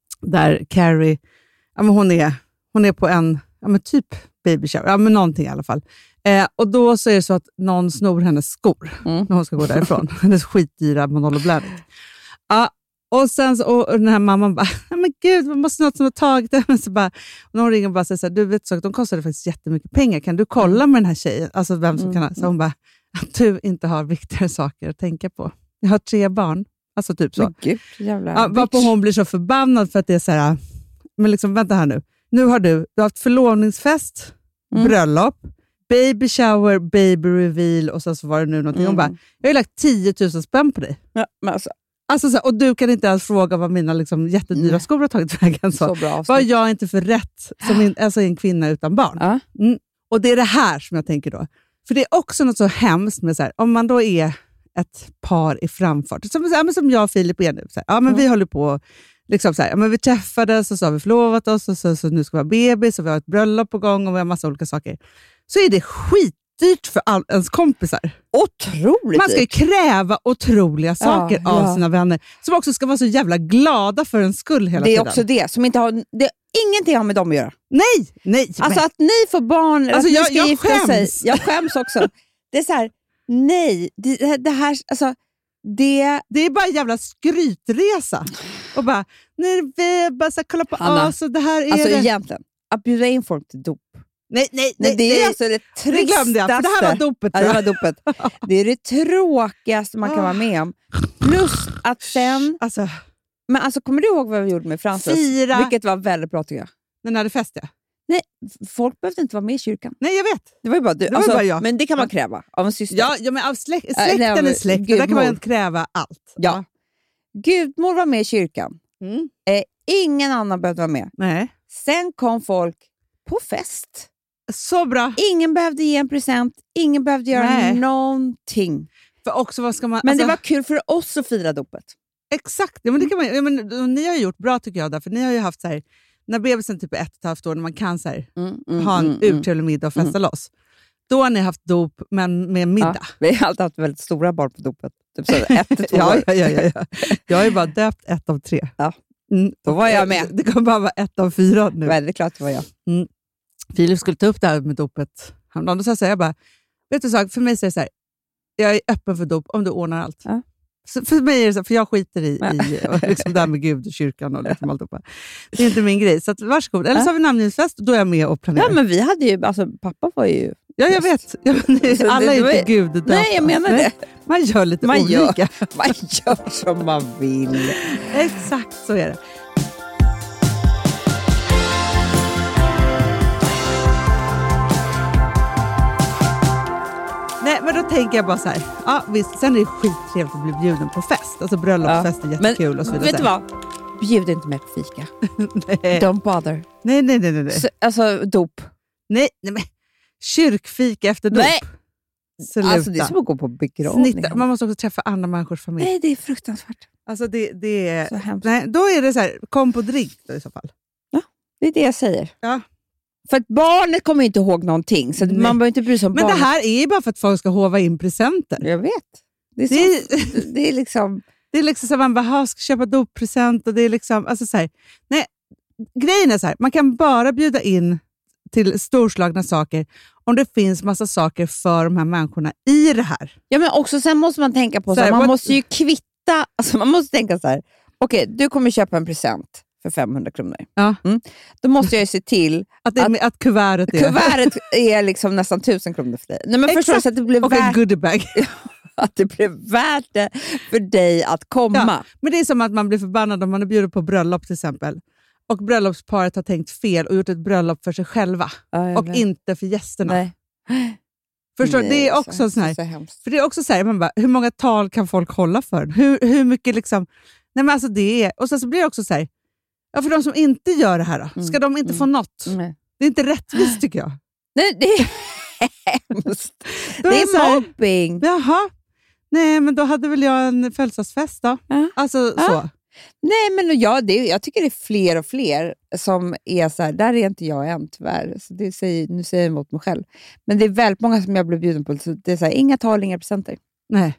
där Carrie, hon är på en, typ baby shower, någonting i alla fall. Och då så är det så att någon snor hennes skor när hon ska gå därifrån. Hennes skitdyra Manolo Blahnik. Ja, och sen så, och den här mamman bara, men gud, man måste något som har tagit det. Så bara, och hon ringer och bara säger så här, du vet så att de kostade faktiskt jättemycket pengar. Kan du kolla med den här tjejen? Alltså vem som kan. Så hon bara, att du inte har viktigare saker att tänka på. Jag har 3 barn. Alltså typ så. Men gud, jävla varpå hon blir så förbannad för att det är så här, men liksom vänta här nu. Nu har du haft förlovningsfest, bröllop, baby shower, baby reveal och så var det nu någonting. Hon bara, jag har lagt 10 000 spänn på dig. Ja, men alltså så här, och du kan inte ens fråga vad mina liksom, jättedyra skor har tagit vägen. Så bra vad jag inte för rätt som alltså en kvinna utan barn. Och det är det här som jag tänker då. För det är också något så hemskt med så här, om man då är ett par i framfart. Som jag och Filip är nu. Så här, men vi håller på liksom så här, men vi träffades och så har vi förlovat oss och så nu ska vi ha bebis och vi har ett bröllop på gång och vi har massa olika saker. Så är det skitdyrt för ens kompisar. Otroligt. Man ska ju kräva otroliga saker av sina vänner som också ska vara så jävla glada för en skull hela tiden. Det är också det som inte har, det ingenting har med dem att göra. Nej. Alltså att ni får barn, alltså, att ni ska gifta skäms. sig. Jag skäms också. Det är så här, nej, det här, alltså det är bara en jävla skrytresa. Och bara, nej, vi bara så kolla på oss och det här är alltså det. Egentligen, att bjuda in folk till dop. Nej, det är alltså det tristaste. Det glömde jag, för det här var dopet. Ja, det var dopet. Det är det tråkigaste man kan vara med om. Plus att sen... Men alltså, kommer du ihåg vad vi gjorde med Frances? Fira. Vilket var väldigt bra tycker jag. Den hade fest, ja. Nej, folk behövde inte vara med i kyrkan. Nej, jag vet. Det var ju bara du. Det var bara jag. Men det kan man kräva av en syster. Ja, men av släkten är släkten. Där kan man kräva allt. Ja. Gudmor var med i kyrkan. Ingen annan behövde vara med. Nej. Sen kom folk på fest. Så bra. Ingen behövde ge en present. Ingen behövde göra någonting. För också, vad ska man, men det var kul för oss att fira dopet. Exakt. Ja, men det kan man, men ni har gjort bra tycker jag. För ni har ju haft så här, när bebisen typ är 1,5 år, när man kan så här, ha en urtrevlig middag och festa loss. Då har ni haft dop, men med middag. Ja, vi har alltid haft väldigt stora barn på dopet. Typ så 1-2 år. Ja. Jag har ju bara döpt 1 av 3. Ja. Då var jag med. Det kommer bara vara 1 av 4 nu. Väldigt klart var jag. Filip skulle ta upp det här med dopet. Då sa jag bara, vet du sak, för mig säger det så här, jag är öppen för dop om du ordnar allt. Ja. Så för mig är det så, för jag skiter i liksom det här med Gud och kyrkan och liksom alltihopa. Det är inte min grej, så att, varsågod. Eller så har vi namngivningsfest och då är jag med och planerar. Ja, men vi hade ju, alltså pappa var ju... Ja, jag vet. Ja, men alla är inte Gud döpta. Nej, jag menar det. Man gör lite olika. Man gör som man vill. Exakt så är det. Nej, men då tänker jag bara så här. Ja, visst, sen är det skittrevligt att bli bjuden på fest. Alltså bröllopsfest är jättekul och så vidare. Vet du vad? Bjud inte med på fika. Nej. Don't bother. Nej. Så, alltså dop. Nej, men kyrkfika efter dop. Nej. Sluta. Alltså det är som att gå på begravning. Man måste också träffa andra människors familj. Nej, det är fruktansvärt. Alltså det är... Så hemskt. Nej, då är det så här, kom på drink då i så fall. Ja, det är det jag säger. Ja. För att barnet kommer inte ihåg någonting, så man behöver inte bry sig om men barnet. Det här är ju bara för att folk ska hova in presenter. Jag vet. Det är liksom... Det är liksom så att man bara ska köpa doppresent och det är liksom... Alltså så här, nej, grejen är så här, man kan bara bjuda in till storslagna saker om det finns massa saker för de här människorna i det här. Ja, men också sen måste man tänka på så här, man måste ju kvitta, alltså man måste tänka så här, okej, du kommer köpa en present för 500 kronor. Ja. Då måste jag ju se till att kuvertet är liksom nästan 1000 kronor för dig. Nej, men förstår du, så att det blir och en goodiebag. Att det blir värt det för dig att komma. Ja, men det är som att man blir förbannad om man är bjuden på bröllop till exempel. Och bröllopsparet har tänkt fel och gjort ett bröllop för sig själva. Ja, och inte för gästerna. Nej. Förstår du? Det är också så här. För det är också så här, man bara, hur många tal kan folk hålla för? Hur mycket liksom... Nej, men alltså det är... Och sen så blir det också så här, ja, för de som inte gör det här då, ska de inte få något? Det är inte rättvist tycker jag. Nej, det är hemskt. Det är mobbing. Jaha. Nej, men då hade väl jag en födelsedagsfest då. Alltså så. Nej, men jag tycker det är fler och fler som är så här, där är inte jag än tyvärr. Så nu säger jag emot mig själv. Men det är väldigt många som jag blir bjuden på. Så det är så här, inga tal, inga presenter. Nej.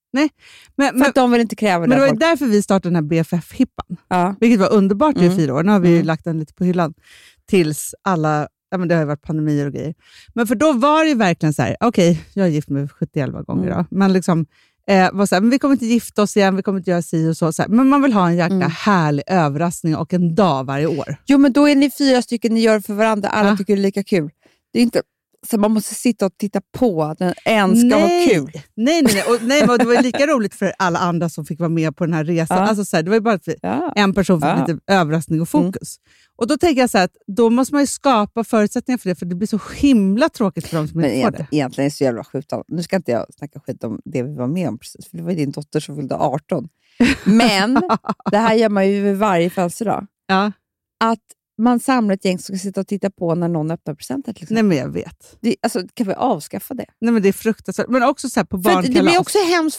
Men att de vill inte kräva det. Men det var därför vi startade den här BFF-hippan. Ja. Vilket var underbart i 4 år. Nu har vi lagt den lite på hyllan. Tills alla... Ja, men det har ju varit pandemier och grejer. Men för då var det ju verkligen så här, okej, jag är gift med 71 gånger då. Men liksom... var så här, men vi kommer inte gifta oss igen, vi kommer inte göra si och så här. Men man vill ha en jäkla härlig överraskning och en dag varje år. Jo, men då är ni 4 stycken, ni gör för varandra, alla tycker det är lika kul. Det är inte så man måste sitta och titta på att en ska vara kul. Nej, och det var ju lika roligt för alla andra som fick vara med på den här resan. Alltså så här, det var ju bara att en person fick lite överraskning och fokus. Och då tänker jag så här, att då måste man ju skapa förutsättningar för det, för det blir så himla tråkigt för dem som inte får det. Egentligen är det så jävla sjukt. Nu ska inte jag snacka skit om det vi var med om precis, för det var din dotter som fyllde 18. Men det här gör man ju vid varje födelsedag. Ja. Att man samlar ett gäng som ska sitta och titta på när någon öppnar presenter. Liksom. Nej, men jag vet. Alltså, kan vi avskaffa det? Nej, men det är fruktansvärt. Men också så här på barnkalas. Det blir också hemskt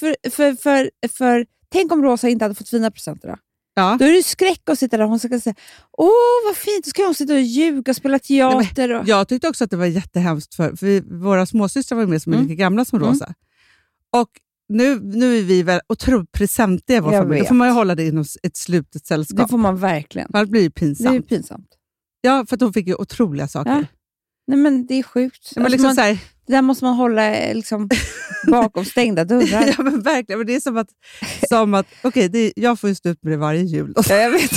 för tänk om Rosa inte hade fått fina presenter då. Ja. Då är det skräck att sitta där och hon ska säga, vad fint, då ska hon sitta och ljuga och spela teater. Och... Jag tyckte också att det var jättehemskt för våra småsystrar var med som är lika gamla som Rosa. Och nu är vi väl otroligt presentiga i vår familj. Då får man ju hålla det inom ett slutet sällskap. Det får man verkligen. Det blir ju pinsamt. Det är pinsamt. Ja, för att hon fick ju otroliga saker. Ja. Nej, men det är sjukt. Ja, men liksom så här... Det där måste man hålla liksom, bakom stängda dörrar. Ja, men verkligen. Men det är som att okej, jag får ju stå ut med det varje jul. Ja, jag vet.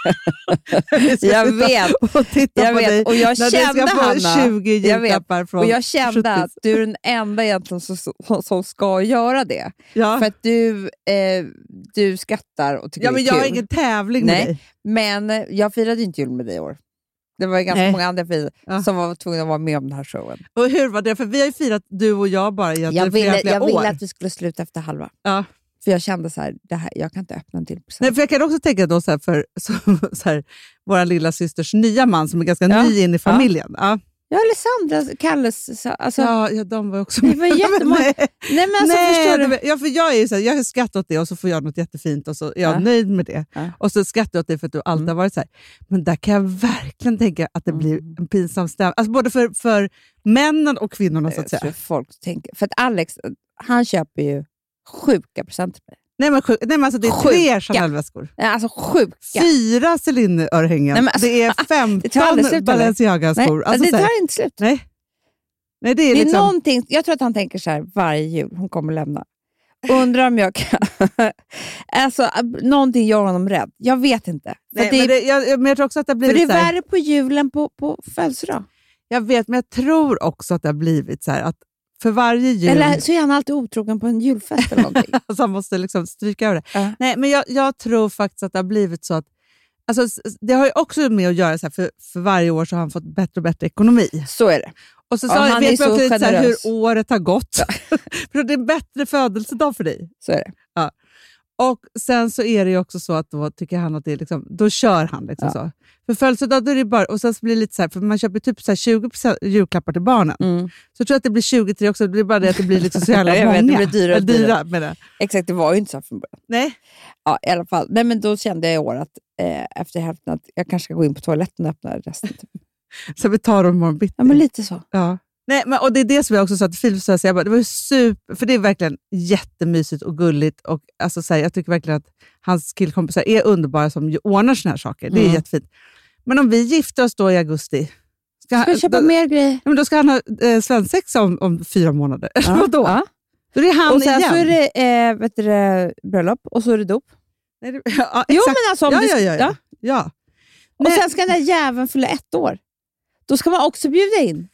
Jag vet. Och titta på dig. Och jag kände, Hanna, 20 julklappar från och jag kände 70. Att du är den enda egentligen som ska göra det. Ja. För att du skrattar och tycker det är kul. Ja, men jag har ingen tävling med dig. Men jag firade inte jul med dig i år. Det var ganska många andra som var tvungna att vara med om den här showen. Och hur var det? För vi har ju firat du och jag bara egentligen flera år. Jag ville att vi skulle sluta efter halva. Ja. För jag kände så här, jag kan inte öppna en till present. Nej, för jag kan också tänka då så här, för så här, våra lilla systers nya man som är ganska ny in i familjen. Ja. Ja, Alessandra, Kalles... Alltså, ja, de var också... Det var jättemånga... Nej, men alltså, förstår du? Ja, för jag är ju så här, jag skrattar åt det och så får jag något jättefint och så är jag nöjd med det. Ja. Och så skrattar jag åt det för att du alltid har varit så här. Men där kan jag verkligen tänka att det blir en pinsam stämning. Alltså både för männen och kvinnorna så att säga. Jag tror folk tänker... För att Alex, han köper ju sjuka presenter på mig. Nej men alltså det är 3 Chanel-väskor. Nej, alltså sjuka. 4 Celine-örhängen. Alltså, det är 15 Balenciaga-skor. Alltså, det tar inte slut. Nej, det är liksom... någonting. Jag tror att han tänker så här varje jul. Hon kommer lämna. Undrar om jag kan... alltså, någonting gör honom rädd. Jag vet inte. Men jag tror också att det har blivit för det är värre på julen på födelsedag. Jag vet, men jag tror också att det har blivit så här att för varje jul... Eller så är han alltid otrogen på en julfest eller någonting. alltså han måste liksom stryka över det. Nej, men jag tror faktiskt att det har blivit så att... Alltså, det har ju också med att göra så här, för varje år så har han fått bättre och bättre ekonomi. Så är det. Och så vet man också lite så här hur året har gått. för det är en bättre födelsedag för dig. Så är det. Ja. Och sen så är det ju också så att då tycker han att det är liksom, då kör han liksom så. För födelsedag då är det bara, och sen så blir det lite så här, för man köper typ så här 20% julklappar till barnen. Så jag tror att det blir 23 också, det blir bara det att det blir liksom så jävla många. Det blir dyra med det. Exakt, det var ju inte så från början. Nej. Ja, i alla fall. Men då kände jag i år att efter hälften att jag kanske ska gå in på toaletten och öppna resten. Typ. Så vi tar dem imorgon bitti. Ja, men lite så. Ja. Nej, men, och det är det som jag också sa till Filip, så jag bara, det var ju super, för det är verkligen jättemysigt och gulligt och alltså, så här, jag tycker verkligen att hans killkompisar är underbara som ordnar såna här saker. Det är jättefint. Men om vi gifter oss då i augusti, ska vi köpa mer grejer? Men då ska han ha svensexa om 4 månader. Ja. Vadå? Ja. Då är det han och sen igen. Så är det bröllop och så är det dop. Nej, ja, jo, men alltså ja. Och sen ska den där jäveln fylla 1 år. Då ska man också bjuda in.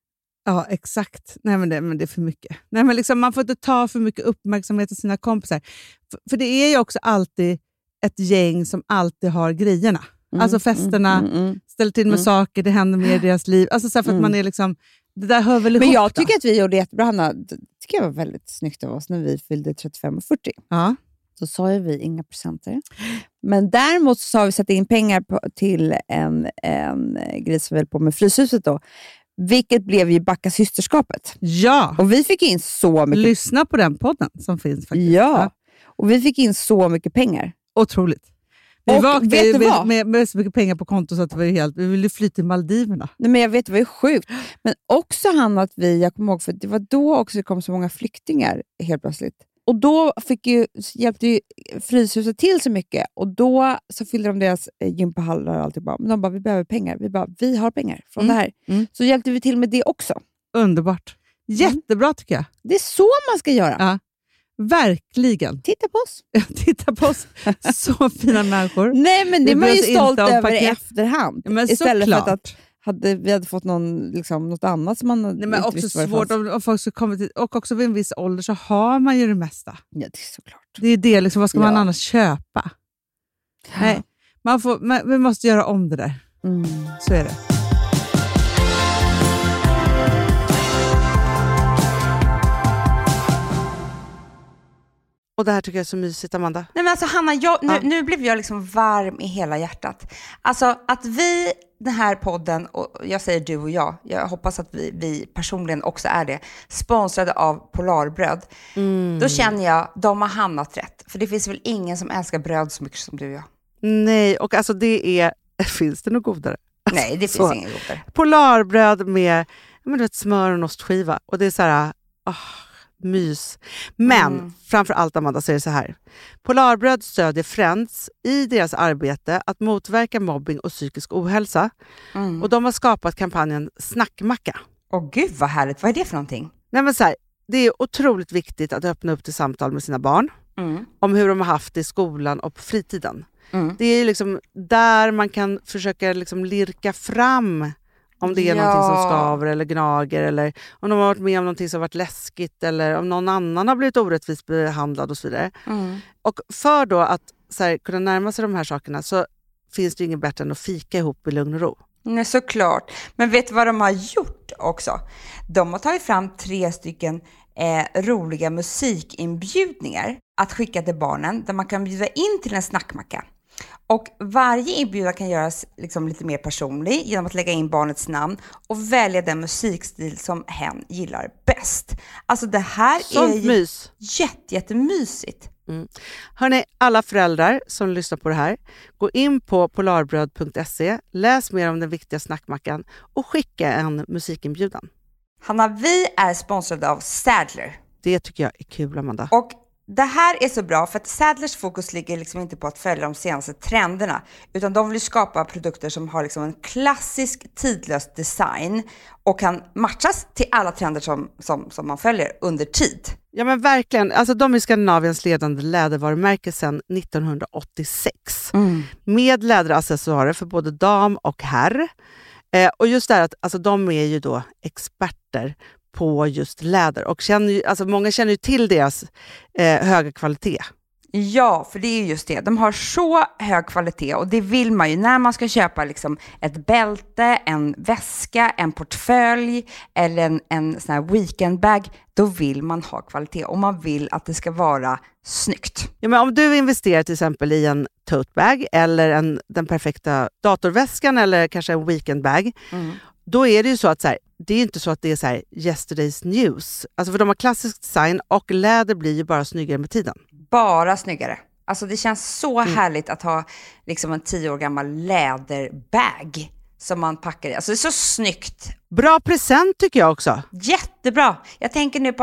Ja, exakt. Nej, men det är för mycket. Nej, men liksom, man får inte ta för mycket uppmärksamhet till sina kompisar. För det är ju också alltid ett gäng som alltid har grejerna. Alltså festerna, ställer till med saker, det händer mer i deras liv. Alltså så här, för att man är liksom... Det där hör väl ihop. Men jag tycker att vi gjorde jättebra, Hanna. Det tycker jag var väldigt snyggt av oss när vi fyllde 35 och 40. Ja. Så sa ju vi inga presenter. Men däremot så har vi satt in pengar till en grej som vi höll på med Fryshuset då. Vilket blev ju Backa systerskapet. Ja. Och vi fick in så mycket... Lyssna på den podden som finns faktiskt. Ja. Och vi fick in så mycket pengar. Otroligt. Vi vaknade med så mycket pengar på konto så att det var helt... Vi ville fly till Maldiverna. Nej, men jag vet, det var ju sjukt. Men också att jag kommer ihåg, för det var då också det kom så många flyktingar helt plötsligt. Och då hjälpte ju Fryshuset till så mycket. Och då så fyllde de deras gympahallar och allt. Men de bara, vi behöver pengar. Vi har pengar från det här. Så hjälpte vi till med det också. Underbart. Jättebra tycker jag. Det är så man ska göra. Ja. Verkligen. Titta på oss. Titta på oss. Så fina människor. Nej, men det är man ju stolt över i efterhand. Ja, men istället för att vi hade fått något annat som man men också svårt om folk ska komma till, och också vid en viss ålder så har man ju det mesta. Ja, det är såklart. Det är det liksom, vad ska man annars köpa? Ja. Nej, vi måste göra om det där. Så är det. Och det här tycker jag är så mysigt, Amanda. Nej, men alltså Hanna, nu blev jag liksom varm i hela hjärtat. Alltså att den här podden, och jag säger du och jag hoppas att vi personligen också är det, sponsrade av Polarbröd. Då känner jag, de har hamnat rätt. För det finns väl ingen som älskar bröd så mycket som du och jag. Nej, och alltså finns det något godare? Nej, det finns inget godare. Polarbröd med smör och ostskiva. Och det är så här... mys. Men framför allt, Amanda, så är det så här. Polarbröd stödjer Friends i deras arbete att motverka mobbing och psykisk ohälsa. Och de har skapat kampanjen Snackmacka. Åh gud vad härligt. Vad är det för någonting? Nej, men så här, det är otroligt viktigt att öppna upp till samtal med sina barn om hur de har haft det i skolan och på fritiden. Det är liksom där man kan försöka liksom lirka fram om det är någonting som skaver eller gnager, eller om de har varit med om någonting som har varit läskigt, eller om någon annan har blivit orättvist behandlad och så vidare. Och för då att så här, kunna närma sig de här sakerna så finns det inget bättre än att fika ihop i lugn och ro. Nej, såklart. Men vet du vad de har gjort också? De har tagit fram 3 roliga musikinbjudningar att skicka till barnen där man kan bjuda in till en snackmacka. Och varje inbjudan kan göras liksom lite mer personlig genom att lägga in barnets namn och välja den musikstil som hen gillar bäst. Alltså det här är jättemysigt. Hörrni, alla föräldrar som lyssnar på det här, gå in på polarbröd.se, läs mer om den viktiga snackmackan och skicka en musikinbjudan. Hanna, vi är sponsrade av Sadler. Det tycker jag är kul, Amanda. Och det här är så bra för att Sadlers fokus ligger liksom inte på att följa de senaste trenderna, utan de vill skapa produkter som har liksom en klassisk tidlös design och kan matchas till alla trender som man följer under tid. Ja men verkligen, alltså de är Skandinaviens ledande lädervarumärke sedan 1986 med läderaccessoarer för både dam och herr. Och just det här att alltså, de är ju då experter på just läder och många känner ju till deras höga kvalitet. Ja, för det är just det. De har så hög kvalitet och det vill man ju när man ska köpa liksom ett bälte, en väska, en portfölj eller en sån här weekendbag. Då vill man ha kvalitet och man vill att det ska vara snyggt. Ja, men om du investerar till exempel i en tote bag eller den perfekta datorväskan eller kanske en weekendbag, då är det ju så att det är inte så att det är så här yesterday's news. Alltså för de har klassisk design och läder blir ju bara snyggare med tiden. Bara snyggare. Alltså det känns så härligt att ha liksom en 10 år gammal läderbag som man packar i. Alltså det är så snyggt. Bra present tycker jag också. Jättebra. Jag tänker nu på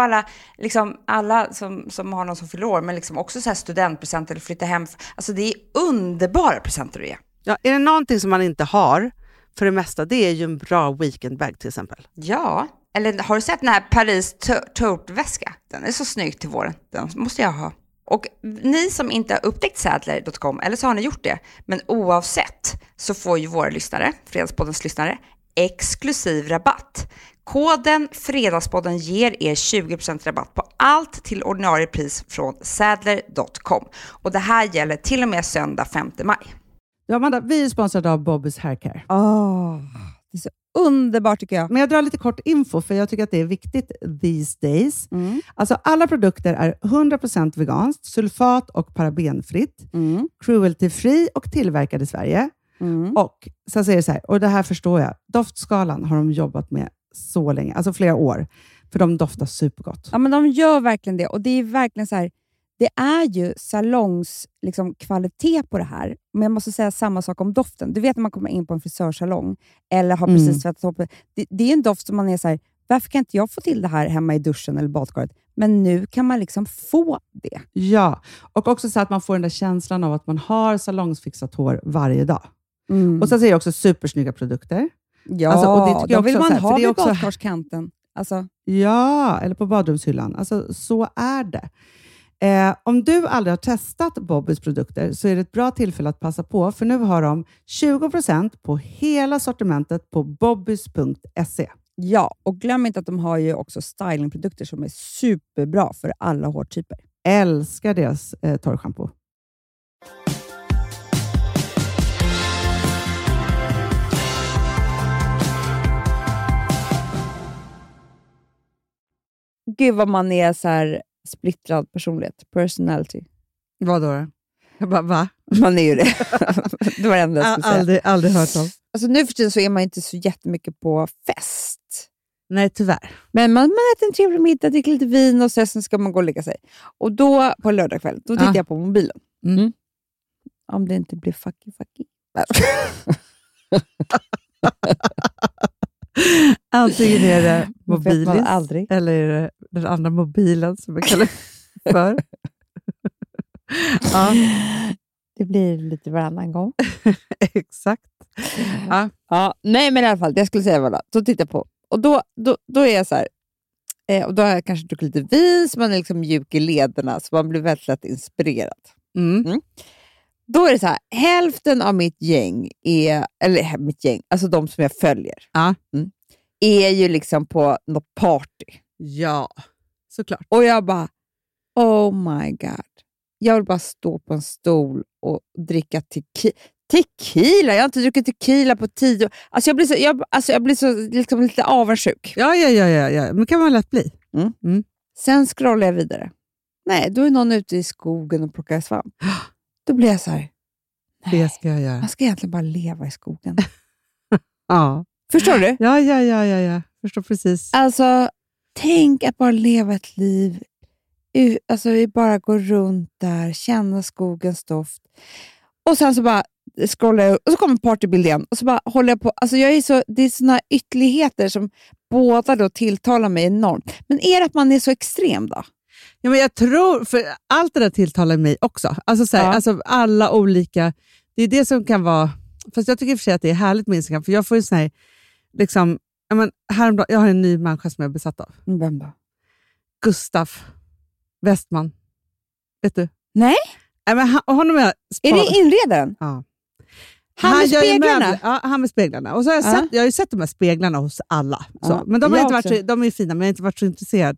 alla som har någon som fyller år, men liksom också så här studentpresent eller flytta hem. Alltså det är underbara presenter att ge. Ja, är det någonting som man inte har för det mesta, det är ju en bra weekendbag till exempel. Ja, eller har du sett den här Paris tote-väska? Den är så snygg till våren. Den måste jag ha. Och ni som inte har upptäckt Sadler.com, eller så har ni gjort det, men oavsett så får ju våra lyssnare, Fredagspoddens lyssnare, exklusiv rabatt. Koden Fredagspodden ger er 20% rabatt på allt till ordinarie pris från Sadler.com. Och det här gäller till och med söndag 5 maj. Ja, Amanda, vi är sponsrade av Bobbys Haircare. Det är så underbart tycker jag. Men jag drar lite kort info för jag tycker att det är viktigt these days. Alltså alla produkter är 100% veganskt, sulfat- och parabenfritt, cruelty-free och tillverkad i Sverige. Och sen säger det så här, och det här förstår jag, doftskalan har de jobbat med så länge, alltså flera år, för de doftar supergott. Ja, men de gör verkligen det och det är verkligen så här. Det är ju salongs kvalitet på det här. Men jag måste säga samma sak om doften. Du vet när man kommer in på en frisörsalong eller har precis tvättat upp. Det är en doft som man är så här, varför kan inte jag få till det här hemma i duschen eller badkaret? Men nu kan man liksom få det. Ja, och också så att man får den där känslan av att man har salongsfixat hår varje dag. Och sen säger jag också supersnygga produkter. Ja, alltså, och det tycker jag vill också, man så här, ha det är vid också badkarskanten. Alltså. Ja, eller på badrumshyllan. Alltså, så är det. Om du aldrig har testat Bobbys produkter så är det ett bra tillfälle att passa på, för nu har de 20% på hela sortimentet på bobbys.se. Ja, och glöm inte att de har ju också stylingprodukter som är superbra för alla hårtyper. Älskar deras torrschampo. Gud vad man är så här splittrad personlighet, personality. Vad då? Jag bara, va? Man är ju det. Det var det enda jag skulle säga. Aldrig hört om. Alltså nu för tiden så är man inte så jättemycket på fest. Nej, tyvärr. Men man äter en trevlig middag, dricker lite vin och sen ska man gå och lägga sig. Och då på lördag kväll, då tittar jag på mobilen. Om det inte blir fucky. Antingen är det mobilis eller är det den andra mobilen som jag kallar för. Ja. Det blir lite varannan gång. Exakt. Ja, nej, men i alla fall, det jag skulle säga var då. Då tittar jag på. Och då är jag så här. Och då har jag kanske druckit lite vin så man är liksom mjuk i lederna så man blir väldigt lätt inspirerad. Då är det så här, hälften av mitt gäng alltså de som jag följer, är ju liksom på något party. Ja, såklart. Och jag bara, oh my god. Jag vill bara stå på en stol och dricka tequila. Jag har inte druckit tequila på 10 år. Alltså jag blir så liksom lite avundsjuk. Ja. Men kan man lätt bli. Sen scrollar jag vidare. Nej, då är någon ute i skogen och plockar svamp. Då blir jag så här. Det ska jag göra. Man ska egentligen bara leva i skogen. Ja. Förstår du? Ja. Förstår precis. Alltså, tänk att bara leva ett liv. Alltså, vi bara går runt där, känna skogens doft. Och sen så bara scrollar jag och så kommer partybilden och så bara håller jag på. Alltså, det är såna ytterligheter som båda då tilltalar mig enormt. Men är det att man är så extrem då? Ja, men jag tror, för allt det där tilltalar mig också. Alltså, så här, alltså alla olika, det är det som kan vara, fast jag tycker i och för sig att det är härligt med Instagram, för jag får ju sån här, liksom, jag har en ny människa som jag är besatt av. Vem då? Gustav Westman. Vet du? Nej. Men honom är det inredaren? Ja. Han med speglarna? Ja, han med speglarna. Och så har jag har ju sett de här speglarna hos alla. Så. Men de har inte varit de är fina, men jag har inte varit så intresserad.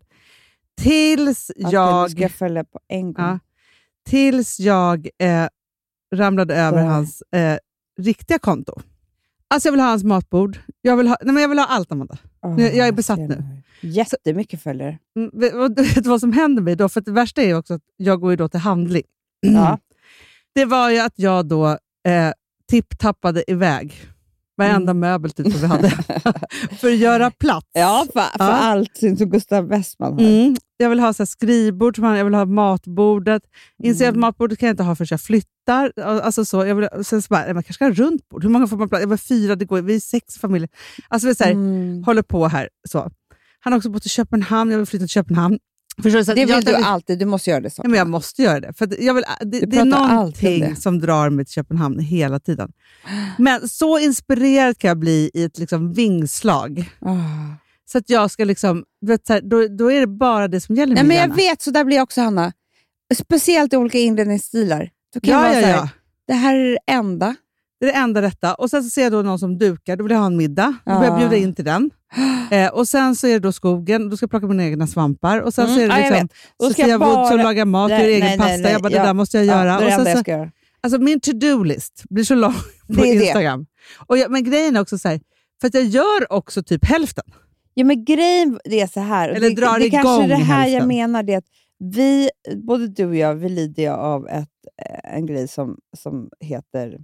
Tills jag... ska följa på en gång. Ja, tills jag ramlade över hans riktiga konto. Alltså jag vill ha hans matbord. Jag vill ha allt, Amanda. Jag är besatt nu. Jättemycket följare. Vet du vad som händer mig då? För det värsta är ju också att jag går ju då till handling. Ja. Det var ju att jag då tipptappade iväg varenda möbel typ som vi hade för att göra plats. Ja, för allt som Gustav Westman har. Jag vill ha så här skrivbord, jag vill ha matbordet. Inser att matbordet kan jag inte ha förrän jag flyttar. Alltså så, jag vill, sen så bara, man kanske ska ha runt bord. Hur många får man plats? Jag var 4, det går, vi är 6 familjer. Alltså vi så här, håller på här. Så. Han har också bott i Köpenhamn, jag vill flytta till Köpenhamn. Förstår du, så det vill du alltid, du måste göra det så. Ja, men jag måste göra det. För jag vill, det är någonting som drar mig till Köpenhamn hela tiden. Men så inspirerad kan jag bli i ett liksom vingslag. Så att jag ska liksom, vet, så här, då är det bara det som gäller mig. Men jag vet, så där blir jag också, Hanna. Speciellt i olika inredningsstilar. Då kan jag vara så här, det här är det enda. Det är det enda rätta. Och sen så ser jag då någon som dukar, då vill jag ha en middag. Då börjar jag bjuda in till den. Och sen så är det då skogen, då ska jag plocka mina egna svampar. Och sen så är det liksom, så ska jag bara laga mat, göra egen pasta. Jag bara, det där måste jag göra. Det är och sen jag ska göra. Alltså min to-do-list blir så lång på Instagram. Och men grejen är också så här, för att jag gör också typ hälften. Ja, men grejen är så här. Eller drar det igång kanske det här hälften. Jag menar, det att vi, både du och jag, vi lider av en grej som heter...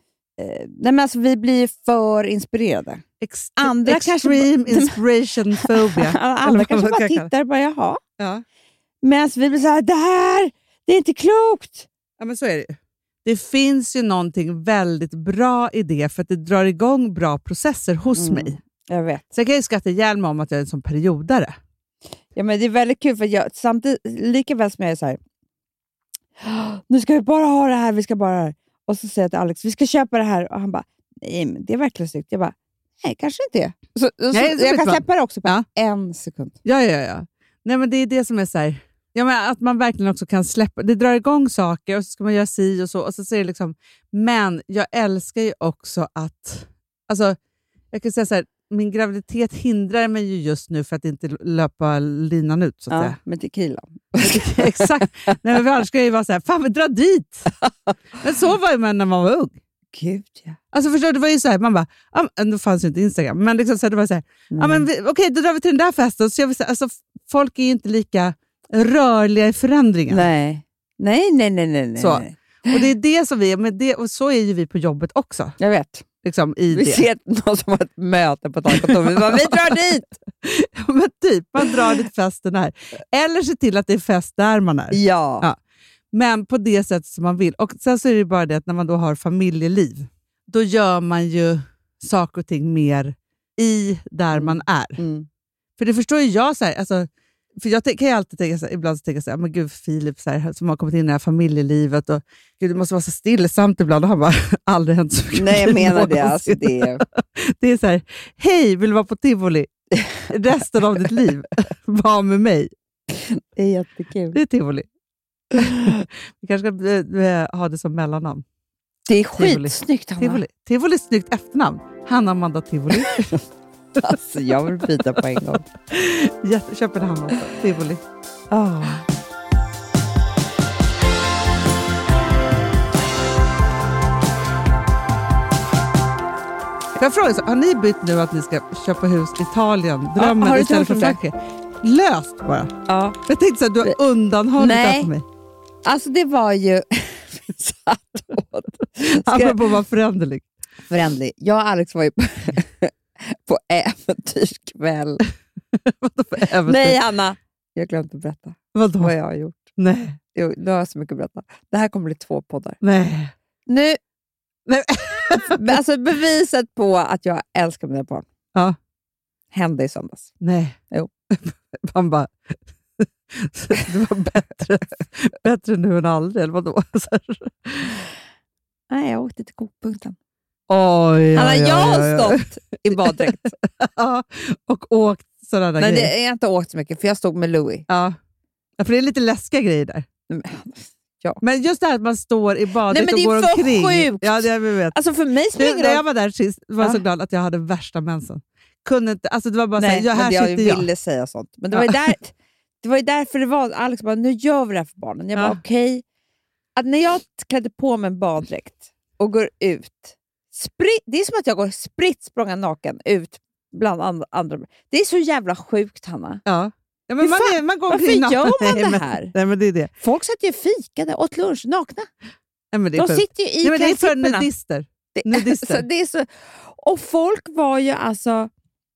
nej, men alltså, vi blir för inspirerade. Andra extreme inspiration phobia. Andra kanske bara tittar och bara, jaha. Ja. Men alltså, vi blir så här, det är inte klokt. Ja, men så är det ju. Det finns ju någonting väldigt bra i det, för att det drar igång bra processer hos mig. Jag vet. Så jag kan ju skratta ihjäl mig om att jag är en sån periodare. Ja, men det är väldigt kul, för jag, samtidigt, lika väl som jag är så här, nu ska vi bara ha det här, vi ska bara ha det här. Och så säger jag till Alex, vi ska köpa det här. Och han bara, nej, men det är verkligen snyggt. Jag bara, nej, kanske inte det. Så jag kan släppa det också på en sekund. Ja. Nej, men det är det som är så här, ja, men att man verkligen också kan släppa. Det drar igång saker och så ska man göra si och så. Och så säger det liksom, men jag älskar ju också att, alltså, jag kan säga så här, min graviditet hindrar mig ju just nu för att inte löpa linan ut, så att säga. Med tequila. Exakt. Nej, men annars ska jag ju vara så här, fan, vi drar dit. Men så var ju man när man var ung. Gud, ja. Alltså förstår du, det var ju så här, man bara, då fanns ju inte Instagram, men liksom så här, det var så här, okej, då drar vi till den där festen. Så jag vill säga, alltså, folk är ju inte lika rörliga i förändringen. Nej. Så. Och det är det som vi är, men det, och så är ju vi på jobbet också. Jag vet. Liksom, vi ser någon som har ett möte på kontoret. Vi drar dit! Men typ, man drar dit festen här. Eller se till att det är fest där man är. Ja. Men på det sättet som man vill. Och sen så är det bara det att när man då har familjeliv, då gör man ju saker och ting mer i där man är. För det förstår ju jag så här, alltså, för jag kan ju alltid tänka så här, ibland så tänker jag så här, men gud, Filip så här, som har kommit in i det här familjelivet och gud, det måste vara så stillsamt ibland, och har bara aldrig hänt så mycket. Nej, jag menar det. Alltså, det är så här, hej, vill du vara på Tivoli resten av ditt liv? Var med mig. Det är jättekul. Det är Tivoli. Vi kanske ska ha det som mellannamn. Det är skitsnyggt, Hanna. Tivoli är snyggt efternamn. Hanna Amanda Tivoli. Alltså, jag vill byta på en gång. Köpenhamn också. Tivoli. Jag frågar så, har ni bytt nu att ni ska köpa hus i Italien? Drömmen istället för Frankrike? Löst bara. Ja. Jag tänkte så att du har undanhållit det för mig. Alltså det var ju... Apropå att vara föränderlig. Jag och Alex var ju på äventyrskväll. Vadå för äventyr? Nej, Anna. Jag har glömt att berätta. Vadå? Vad jag har gjort. Nej. Jo, nu har jag så mycket att berätta. Det här kommer bli 2 poddar. Nej. Nu... alltså beviset på att jag älskar mina barn. Ja. Hände i söndags. Nej. Jo. Man bara... Det var bättre nu än aldrig, eller vadå? Nej, jag åkte till kokpunkten. Oj, Hanna, jag har stått i baddräkt. Ja, och åkt sådana där grejer. Jag har inte åkt så mycket, för jag stod med Louis. Ja, för det är lite läskiga grejer där. Ja. Men just det här att man står i baddräkt och går omkring. Nej, men det är för sjukt! Ja, jag vet. Alltså för mig När jag var där sist var jag så glad att jag hade värsta mensen. Kunde inte, alltså det var bara nej, så här, jag ville säga sånt. Men det var ju därför det var, Alex bara, nu gör vi det här för barnen. Jag bara okej. Att när jag klädde på mig en baddräkt och går ut, det är som att jag går spritt språnga naken ut bland andra. Det är så jävla sjukt, Hanna. Ja. Ja, men man går varför gör man det här? Nej, men det är det. Folk satt ju fikade, åt lunch, nakna. Nej, men det är de sitter ju i nej, men det är för nudister. Det är så, och folk var ju alltså...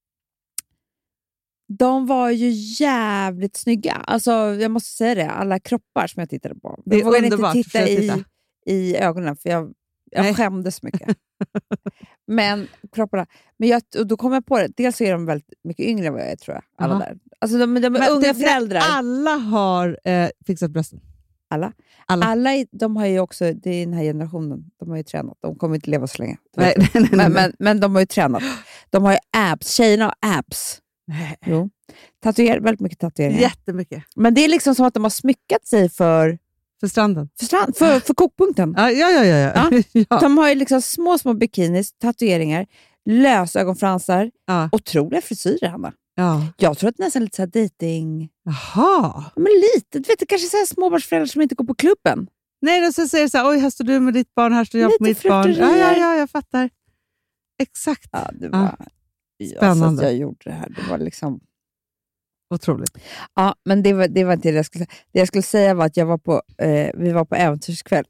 De var ju jävligt snygga. Alltså, jag måste säga det. Alla kroppar som jag tittade på. Jag vågade inte titta i ögonen, för jag skämdes mycket. Men kropparna. Och då kom jag på det. Dels är de väldigt mycket yngre än vad jag är, tror jag. Alla där. Alltså, de är unga föräldrar. Alla har fixat brösten. Alla de har ju också, det är den här generationen, de har ju tränat. De kommer inte leva så länge. Nej. Men de har ju tränat. De har ju abs. Tjejerna har abs. Jo. Väldigt mycket tatueringar. Jättemycket. Men det är liksom som att de har smyckat sig för stranden. För kokpunkten. Ja. De har ju liksom små bikinis, tatueringar, lösögonfransar, otroliga frisyrer, Hanna. Ja. Jag tror att det är nästan lite så här dating. Jaha. Men lite, du vet, det kanske är så här småbarnsföräldrar som inte går på klubben. Nej, då så säger det så här, oj, här står du med ditt barn, här står jag på mitt barn. Ja, jag fattar. Exakt. Ja, det var... Spännande. Så jag gjorde det här. Det var liksom... Otroligt. Ja, men det var inte det jag skulle säga. Det jag skulle säga var att vi var på äventyrskväll.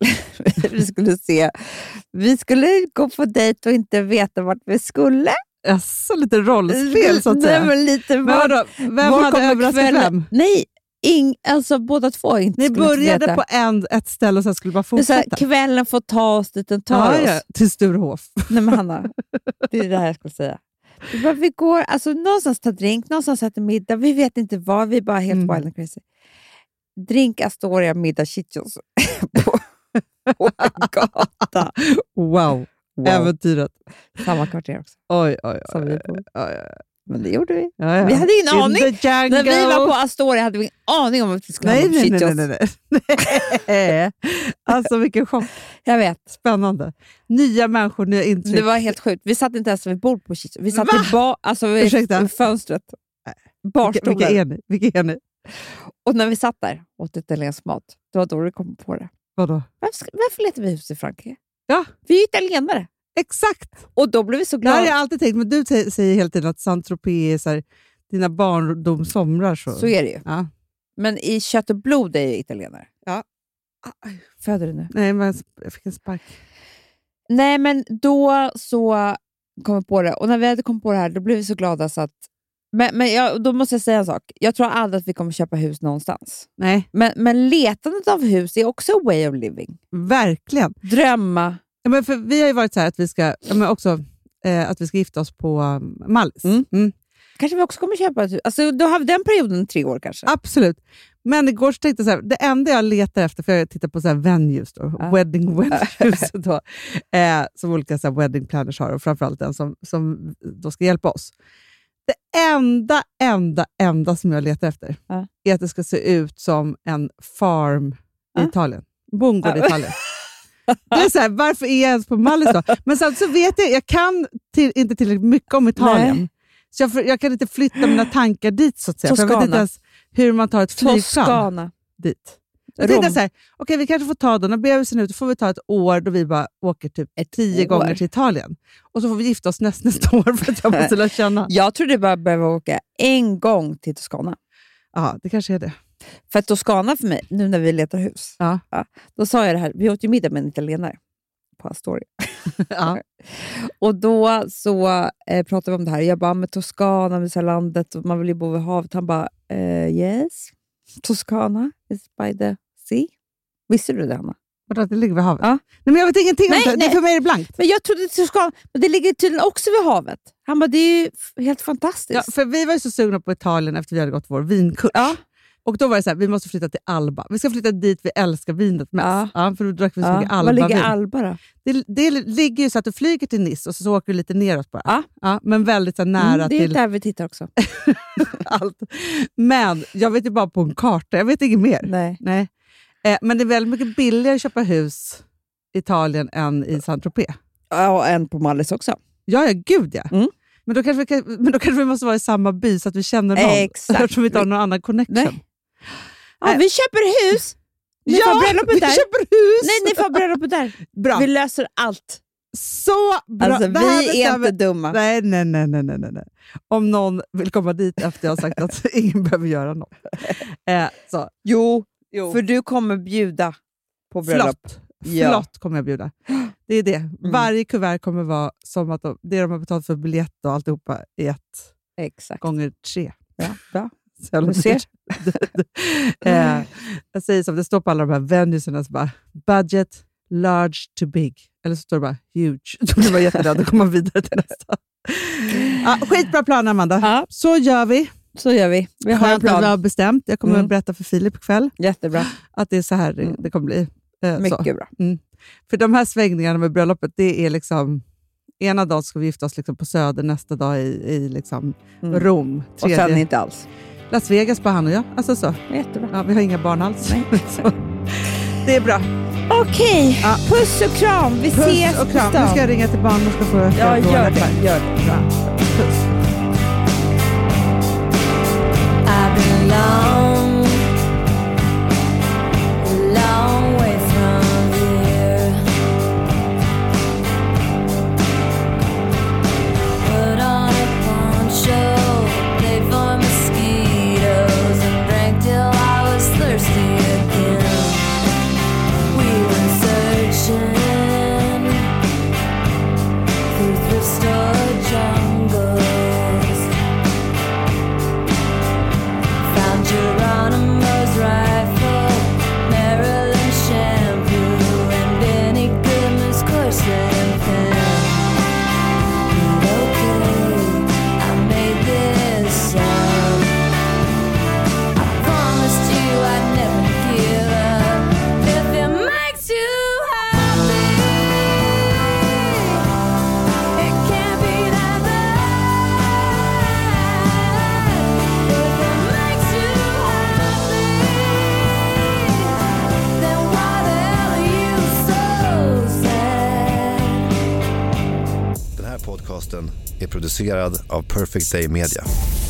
Vi skulle gå på dejt och inte veta vart vi skulle. Så lite rollspel, så att säga. Vem hade överraskat vem? Nej, alltså båda två inte. Ni började på ett ställe och sen skulle bara fortsätta. Så här, kvällen får ta oss dit, den tar oss. Till Sturehof. Nej, men Hanna, det är det här jag skulle säga. Vi går alltså någonstans ta drink, någonstans äter middag. Vi vet inte vad, vi är bara helt wild and crazy. Drink Astoria, middag Chichos på en gata. Wow. Äventyret. Samma kvarter också. Oj. Men det gjorde vi. Ja. Vi hade ingen aning. När vi var på Astoria hade vi ingen aning om att vi skulle ha Chichos. Nej. Alltså vilken chock. Jag vet. Spännande. Nya människor, nya intryck. Det var helt sjukt. Vi satt inte ens vid bord på Chichos. Vi satt vid fönstret. Barstolen. Vilka är ni? Och när vi satt där och åt italiensk mat, det var då det kom på det. Vadå? Varför letar vi hus i Frankrike? Ja. Vi är italienare. Exakt. Och då blev vi så glada. Det har jag alltid tänkt, men du säger hela tiden att Saint-Tropez är så här, dina barndomssomrar. Så är det ju. Ja. Men i kött och blod är jag italienare. Ja. Föder du nu? Nej, men jag fick en spark. Nej, men då så kom jag på det. Och när vi hade kommit på det här, då blev vi så glada så att... då måste jag säga en sak. Jag tror aldrig att vi kommer köpa hus någonstans. Nej. Men letandet av hus är också a way of living. Verkligen. Drömma. Ja, men för vi har ju varit så här att vi ska, att vi ska gifta oss på Mallis. Kanske vi också kommer köpa ett hus. Alltså, då har vi den perioden 3 år kanske. Absolut. Men igår så tänkte jag så här, det enda jag letar efter, för jag tittar på så här venues då, wedding venues då, som olika så här wedding planners har, och framförallt den som då ska hjälpa oss. Det enda som jag letar efter är att det ska se ut som en farm i Italien. Bondgård i Italien. Det är så här, varför är jag ens på Mallis då? Men så vet jag kan inte tillräckligt mycket om Italien. Nej. Så jag kan inte flytta mina tankar dit, så att säga. För jag vet inte ens hur man tar ett flygplan dit. Jag tänkte så här, okej, vi kanske får ta då, när bebisen ut, får vi ta ett år då vi bara åker typ 10 gånger till Italien. Och så får vi gifta oss nästa år för att jag måste lära känna. Jag tror du bara behöver åka en gång till Toscana. Ja, det kanske är det. För att Toscana för mig, nu när vi letar hus, då sa jag det här, vi åt ju middag med en italienare på Astoria. Och då så pratade vi om det här. Jag bara, med Toscana, med så här landet, och man vill ju bo vid havet. Han bara, yes, Toscana is by the sea. Visste du det, Hanna? Vadå, det ligger vid havet? Ja. Nej, men jag vet ingenting om det. Det är för mig är det blankt. Men jag trodde Toscana, men det ligger tydligen också vid havet. Han bara, det är ju helt fantastiskt. Ja, för vi var ju så sugna på Italien efter vi hade gått vår vinkurs. Ja. Och då var det så här, vi måste flytta till Alba. Vi ska flytta dit vi älskar vinet mest. Ja, för då drack vi så mycket Alba. Var ligger Alba då? Det ligger ju så att du flyger till Nice och så åker du lite neråt bara. Ja, men väldigt så nära det är till... där vi tittar också. allt. Men jag vet ju bara på en karta. Jag vet inget mer. Nej. Men det är väldigt mycket billigare att köpa hus i Italien än i Saint-Tropez. Ja, och en på Mallis också. Ja, gud ja. Men då kanske vi måste vara i samma by så att vi känner någon. Exakt. Eftersom vi inte har någon annan connection. Nej. Ja, vi köper hus. Ni får bröllopet där. Köper hus. Nej, ni får bröllopet där. Bra. Vi löser allt. Så bra. Alltså, vi är inte dumma. Nej. Om någon vill komma dit efter jag har sagt att ingen behöver göra något. Så. Jo, för du kommer bjuda på bröllop. Flott kommer jag bjuda. Det är det. Varje kuvert kommer vara som att det de har betalat för biljett och alltihopa är 1 gånger 3. Ja, bra. Du ser. Jag säger som det står på alla de här venuesarna, så bara budget, large to big. Eller så står det bara huge. Då blir man jätterädd att komma vidare till nästa. Skitbra plan, Amanda. Ja. Så gör vi. Vi har en plan. Vi har bestämt. Jag kommer att berätta för Filip ikväll. Jättebra. Att det är så här det kommer bli. Mycket bra. För de här svängningarna med bröllopet, det är liksom... Ena dagen ska vi gifta oss liksom på Söder, nästa dag i liksom Rom. Tredje. Och sen inte alls. Las Vegas på han och jag. Alltså så. Jättebra. Ja, vi har inga barn alls. Så. Det är bra. Okej. Puss och kram. Vi ses och kram. Nu ska jag ringa till barnen och ska få... Ja, gör det. Bra. Puss. I've been long way from here. Put on a poncho, played for mosquitoes, and drank till I was thirsty again. We were searching through thrift store jungles. Found Geronimo's rifle, Maryland shampoo, and Benny Goodman's corset pen. But okay, I made this song. I promised you I'd never give up. If it makes you happy, it can't be that bad. If it makes you happy, then why the hell are you so sad? Den här podcasten är producerad av Perfect Day Media.